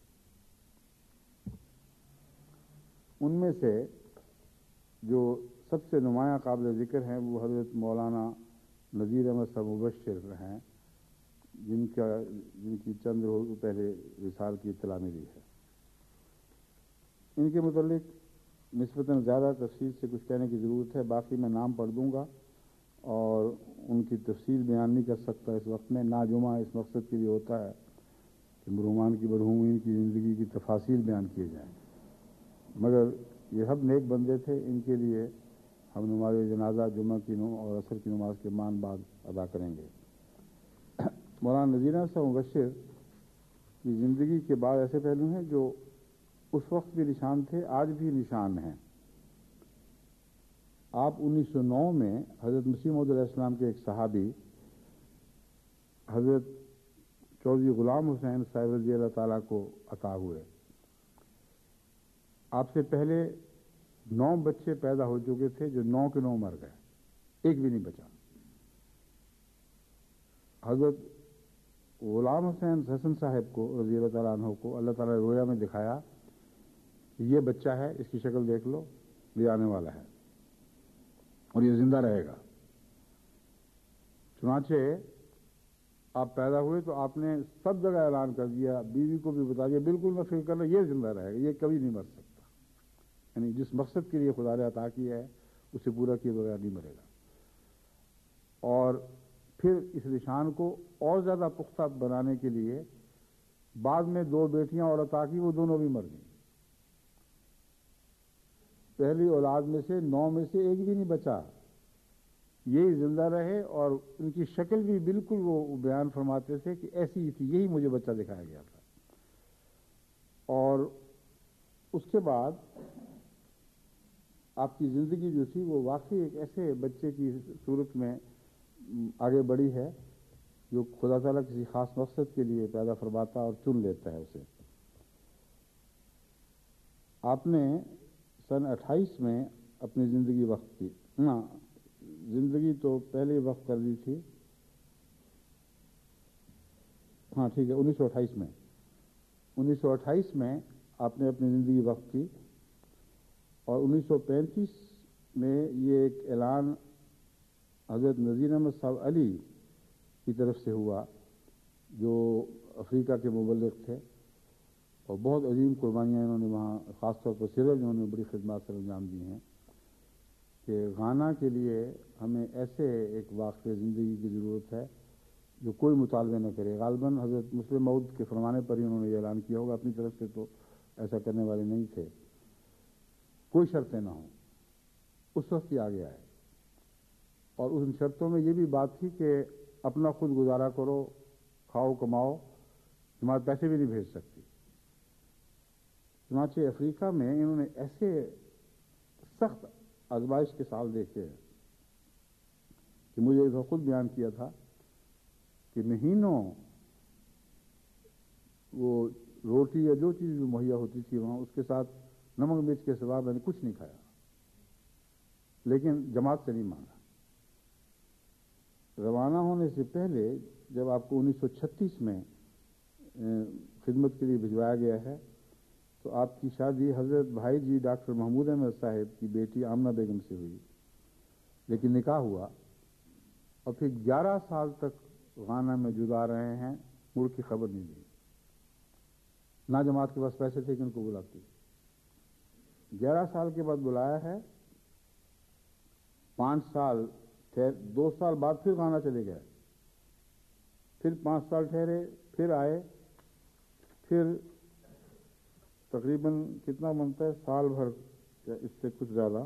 ان میں سے جو سب سے نمایاں قابل ذکر ہیں وہ حضرت مولانا نذیر احمد صاحب مبشر ہیں، جن کی چند روز پہلے وصال کی اطلاع ملی ہے۔ ان کے متعلق نسبتاً زیادہ تفصیل سے کچھ کہنے کی ضرورت ہے، باقی میں نام پڑھ دوں گا اور ان کی تفصیل بیان نہیں کر سکتا اس وقت میں، ناجمعہ اس مقصد کے لیے ہوتا ہے کہ مرحومان کی مرحومین کی زندگی کی تفاصیل بیان کیے جائیں، مگر یہ سب نیک بندے تھے، ان کے لیے ہم نماز جنازہ جمعہ کی اور عصر کی نماز کے بعد ادا کریں گے۔ مولانا نذیر احمد صاحب مبشر کی زندگی کے بعد ایسے پہلو ہیں جو اس وقت بھی نشان تھے، آج بھی نشان ہیں۔ آپ 1909 میں حضرت مسیح موعود علیہ السلام کے ایک صحابی حضرت چودھری غلام حسین صاحب رضی اللہ تعالیٰ کو عطا ہوئے۔ آپ سے پہلے 9 بچے پیدا ہو چکے تھے جو 9 کے 9 مر گئے، ایک بھی نہیں بچا۔ حضرت غلام حسن صاحب کو رضی اللہ تعالیٰ عنہ کو اللہ تعالیٰ نے رویا میں دکھایا کہ یہ بچہ ہے، اس کی شکل دیکھ لو، یہ آنے والا ہے اور یہ زندہ رہے گا۔ چنانچہ آپ پیدا ہوئے تو آپ نے سب جگہ اعلان کر دیا، بیوی کو بھی بتا دیا، بالکل نہ فکر کرنا، یہ زندہ رہے گا، یہ کبھی نہیں مر سکتا، یعنی جس مقصد کے لیے خدا نے عطا کیا ہے اسے پورا کیے بغیر نہیں مرے گا۔ اور پھر اس نشان کو اور زیادہ پختہ بنانے کے لیے بعد میں 2 بیٹیاں اور عطا کی، وہ دونوں بھی مر گئیں۔ پہلی اولاد میں سے 9 میں سے ایک بھی نہیں بچا، یہی زندہ رہے، اور ان کی شکل بھی بالکل وہ بیان فرماتے تھے کہ ایسی ہی تھی، یہی مجھے بچہ دکھایا گیا تھا۔ اور اس کے بعد آپ کی زندگی جو تھی وہ واقعی ایک ایسے بچے کی صورت میں آگے بڑھی ہے جو خدا تعالیٰ کسی خاص مقصد کے لیے پیدا فرماتا اور چن لیتا ہے اسے۔ آپ نے سن 28 میں اپنی زندگی وقف کی، زندگی تو پہلے وقف کر دی تھی، ہاں ٹھیک ہے، 1928 میں آپ نے اپنی زندگی وقف کی، اور 1935 میں یہ ایک اعلان حضرت نذیر احمد صاحب علی کی طرف سے ہوا جو افریقہ کے مبلغ تھے، اور بہت عظیم قربانیاں انہوں نے وہاں خاص طور پر سیرت میں انہوں نے بڑی خدمات سر انجام دی ہیں، کہ غانا کے لیے ہمیں ایسے ایک واقعہ زندگی کی ضرورت ہے جو کوئی مطالبہ نہ کرے۔ غالباً حضرت مسلم موعود کے فرمانے پر ہی انہوں نے یہ اعلان کیا ہوگا، اپنی طرف سے تو ایسا کرنے والے نہیں تھے، کوئی شرطیں نہ ہوں، اس وقت ہی آگے آئے۔ اور ان شرطوں میں یہ بھی بات تھی کہ اپنا خود گزارا کرو، کھاؤ کماؤ، تمہارے پیسے بھی نہیں بھیج سکتی۔ چنانچہ افریقہ میں انہوں نے ایسے سخت آزمائش کے سال دیکھے ہیں کہ مجھے اس وقت خود بیان کیا تھا کہ مہینوں وہ روٹی یا جو چیز بھی مہیا ہوتی تھی وہاں، اس کے ساتھ نمک مرچ کے سوا میں نے کچھ نہیں کھایا، لیکن جماعت سے نہیں مانگا۔ روانہ ہونے سے پہلے جب آپ کو 1936 میں خدمت کے لیے بھجوایا گیا ہے تو آپ کی شادی حضرت بھائی جی ڈاکٹر محمود احمد صاحب کی بیٹی آمنہ بیگم سے ہوئی، لیکن نکاح ہوا، اور پھر 11 سال تک غانا میں جدا رہے ہیں، مڑ کی خبر نہیں دی، نہ جماعت کے پاس پیسے تھے کہ ان کو بلاتی۔ 11 سال کے بعد بلایا ہے، 5 سال 2 سال بعد پھر غانا چلے گئے، پھر 5 سال ٹھہرے، پھر آئے، پھر تقریباً کتنا بنتا ہے سال بھر یا اس سے کچھ زیادہ،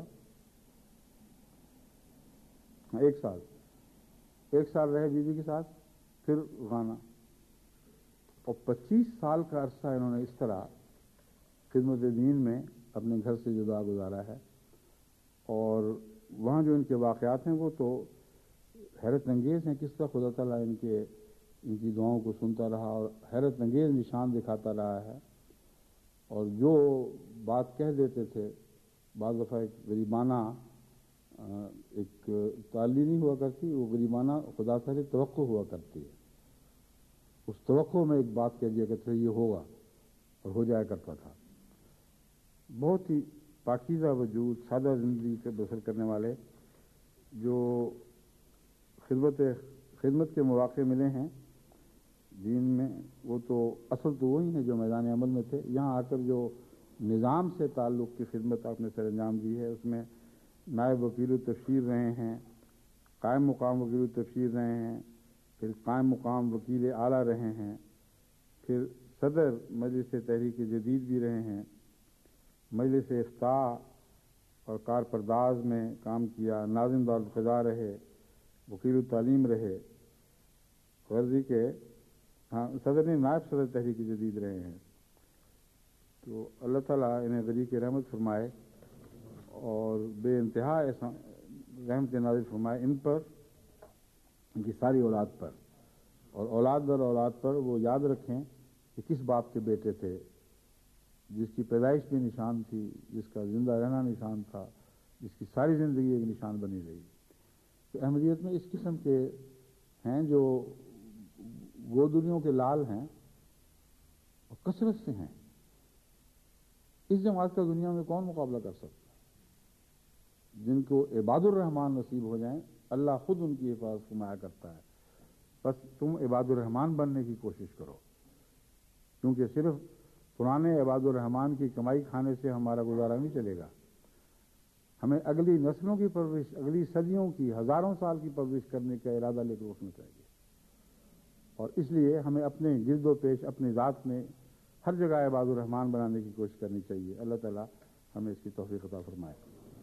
1 سال رہے بیوی کے ساتھ، پھر غانا، اور 25 سال کا عرصہ انہوں نے اس طرح خدمت دین میں اپنے گھر سے جدا گزارا ہے، اور وہاں جو ان کے واقعات ہیں وہ تو حیرت انگیز ہیں، کس طرح خدا تعالیٰ ان کی دعاؤں کو سنتا رہا اور حیرت انگیز نشان دکھاتا رہا ہے، اور جو بات کہہ دیتے تھے بعض دفعہ ایک غریبانہ ایک تعلی نہیں ہوا کرتی، وہ غریبانہ خدا سے توقع ہوا کرتی ہے، اس توقع میں ایک بات کہہ دیا کرتے یہ ہوگا اور ہو جایا کرتا تھا۔ بہت ہی پاکیزہ وجود، سادہ زندگی سے بسر کرنے والے جو خدمت کے مواقع ملے ہیں دین میں، وہ تو اصل تو وہی ہیں جو میدان عمل میں تھے۔ یہاں آ کر جو نظام سے تعلق کی خدمت آپ نے سر انجام دی ہے، اس میں نائب وکیل التبشیر رہے ہیں، قائم مقام وکیل التبشیر رہے ہیں، پھر قائم مقام وکیل اعلیٰ رہے ہیں، پھر صدر مجلس تحریک جدید بھی رہے ہیں، مجلس افتاء اور کار پرداز میں کام کیا، ناظم دارالقضاء رہے، وکیل التعلیم رہے، غرضی کے ہاں صدر نے نائب صدر تحریک جدید رہے ہیں۔ تو اللہ تعالیٰ انہیں غریق رحمت فرمائے اور بے انتہا رحمت نازل فرمائے ان پر، ان کی ساری اولاد پر، اور اولاد در اولاد پر وہ یاد رکھیں کہ کس باپ کے بیٹے تھے، جس کی پیدائش بھی نشان تھی، جس کا زندہ رہنا نشان تھا، جس کی ساری زندگی ایک نشان بنی رہی۔ تو احمدیت میں اس قسم کے ہیں جو گودریوں کے لال ہیں اور کثرت سے ہیں۔ اس جماعت کا دنیا میں کون مقابلہ کر سکتا ہے؟ جن کو عباد الرحمن نصیب ہو جائیں، اللہ خود ان کی حفاظت فرمایا کرتا ہے۔ بس تم عباد الرحمن بننے کی کوشش کرو، کیونکہ صرف پرانے عباد الرحمن کی کمائی کھانے سے ہمارا گزارا نہیں چلے گا۔ ہمیں اگلی نسلوں کی پرورش، اگلی صدیوں کی، ہزاروں سال کی پرورش کرنے کا ارادہ لے کر اٹھنا چاہیے، اور اس لیے ہمیں اپنے گرد و پیش، اپنی ذات میں ہر جگہ عباد الرحمن بنانے کی کوشش کرنی چاہیے۔ اللہ تعالیٰ ہمیں اس کی توفیق عطا فرمائے۔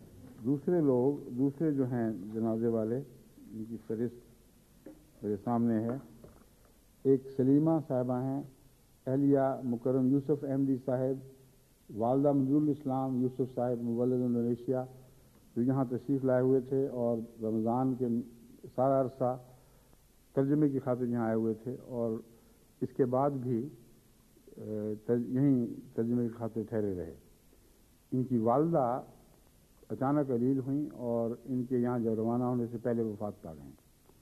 دوسرے جو ہیں جنازے والے، ان کی فہرست میرے سامنے ہے۔ ایک سلیمہ صاحبہ ہیں، اہلیہ مکرم یوسف احمدی صاحب، والدہ منظور الاسلام یوسف صاحب مولد انڈونیشیا، جو یہاں تشریف لائے ہوئے تھے اور رمضان کے سارا عرصہ ترجمے کی خاطر یہاں آئے ہوئے تھے، اور اس کے بعد بھی یہیں ترجمے کی خاطر ٹھہرے رہے۔ ان کی والدہ اچانک علیل ہوئیں اور ان کے یہاں جب روانہ ہونے سے پہلے وفات پا گئیں۔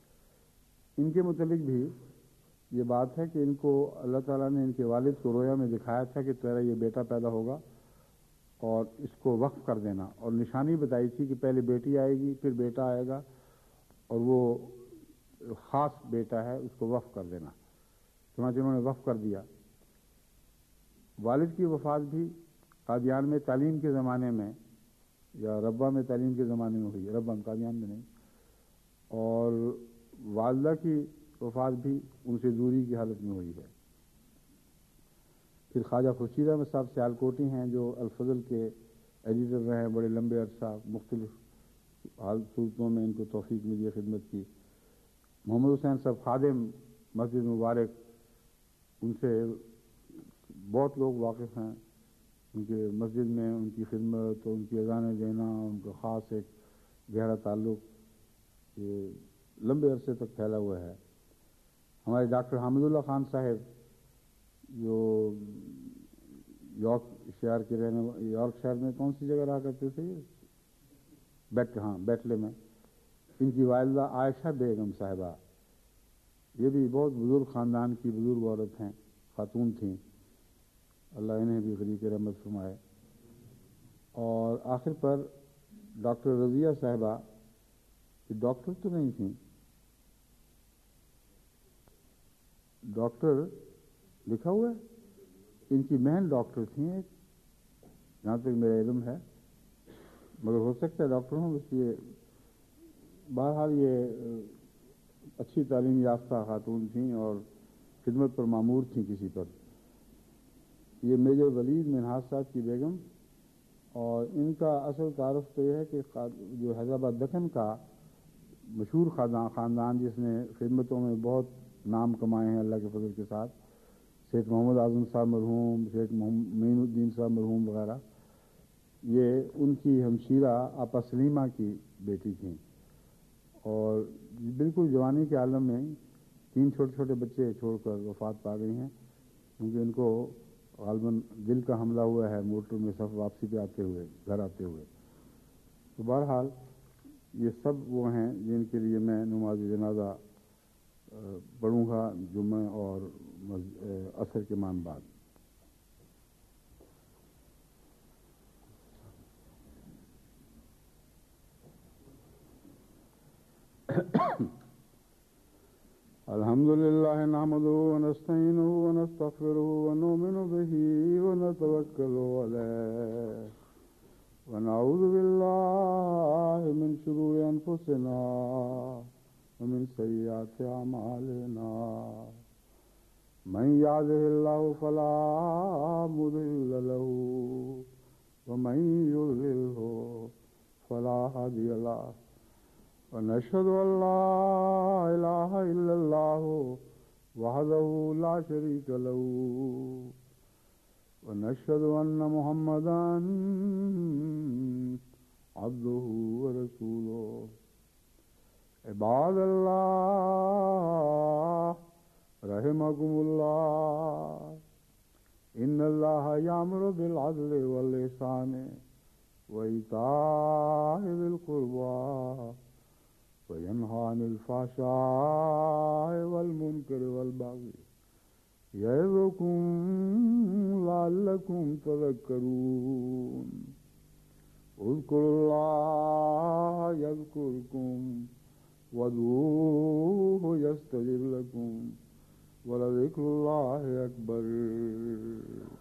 ان کے متعلق بھی یہ بات ہے کہ ان کو اللہ تعالیٰ نے ان کے والد کو رویا میں دکھایا تھا کہ تیرا یہ بیٹا پیدا ہوگا اور اس کو وقف کر دینا، اور نشانی بتائی تھی کہ پہلے بیٹی آئے گی، پھر بیٹا آئے گا، اور وہ خاص بیٹا ہے اس کو وقف کر دینا۔ چنانچہ انہوں نے وقف کر دیا۔ والد کی وفات بھی قادیان میں تعلیم کے زمانے میں، یا ربا میں تعلیم کے زمانے میں ہوئی، ربا میں قادیان میں نہیں، اور والدہ کی وفات بھی ان سے دوری کی حالت میں ہوئی ہے۔ پھر خواجہ خورشید احمد صاحب سیالکوٹی ہیں، جو الفضل کے ایڈیٹر رہے ہیں بڑے لمبے عرصہ، مختلف صورتوں میں ان کو توفیق ملی ہے خدمت کی۔ محمد حسین صاحب خادم مسجد مبارک، ان سے بہت لوگ واقف ہیں، ان کے مسجد میں ان کی خدمت اور ان کی اذانیں دینا، ان کا خاص ایک گہرا تعلق یہ لمبے عرصے تک پھیلا ہوا ہے۔ ہمارے ڈاکٹر حامد اللہ خان صاحب جو یارک شہر کے یارک شہر میں کون سی جگہ رہا کرتے تھے، بیٹلے میں، ان کی والدہ عائشہ بیگم صاحبہ، یہ بھی بہت بزرگ خاندان کی بزرگ عورت ہیں، خاتون تھیں، اللہ انہیں بھی غریق رحمت فرمائے۔ اور آخر پر ڈاکٹر رضیہ صاحبہ، یہ ڈاکٹر تو نہیں تھیں، ڈاکٹر لکھا ہوا ہے، ان کی بہن ڈاکٹر تھیں ایک، جہاں تک میرا علم ہے، مگر ہو سکتا ہے ڈاکٹر ہوں، اس لیے بہرحال یہ اچھی تعلیم یافتہ خاتون تھیں اور خدمت پر مامور تھیں کسی پر۔ یہ میجر ولید منہاج صاحب کی بیگم، اور ان کا اصل تعارف تو یہ ہے کہ جو حیدرآباد دکن کا مشہور خاندان جس نے خدمتوں میں بہت نام کمائے ہیں اللہ کے فضل کے ساتھ، شیخ محمد اعظم صاحب مرحوم، شیخ معین الدین صاحب مرحوم وغیرہ، یہ ان کی ہمشیرہ آپا سلیمہ کی بیٹی تھیں، اور بالکل جوانی کے عالم میں 3 چھوٹے چھوٹے بچے چھوڑ کر وفات پا گئی ہیں، کیونکہ ان کو غالباً دل کا حملہ ہوا ہے موٹر میں سب واپسی پہ آتے ہوئے، گھر آتے ہوئے۔ تو بہرحال یہ سب وہ ہیں جن کے لیے میں نماز جنازہ پڑھوں گا جمعہ اور عصر کے مان بعد۔ الحمد لله نحمده ونستعينه ونستغفره ونؤمن به ونتوكل عليه ونعوذ بالله من شرور أنفسنا ومن سيئات أعمالنا من يهده الله فلا مضل له ومن يضلله فلا هادي له ونشهد أن لا إله إلا الله وحده لا شريك له ونشهد أن محمدا عبده ورسوله عباد الله رحمكم الله إن الله يأمر بالعدل والإحسان وإيتاء ذي القربى وينهى عن الفحشاء والمنكر والبغي يعظكم لعلكم تذكرون اذكروا الله يذكركم وادعوه يستجب لكم ولذكر الله أكبر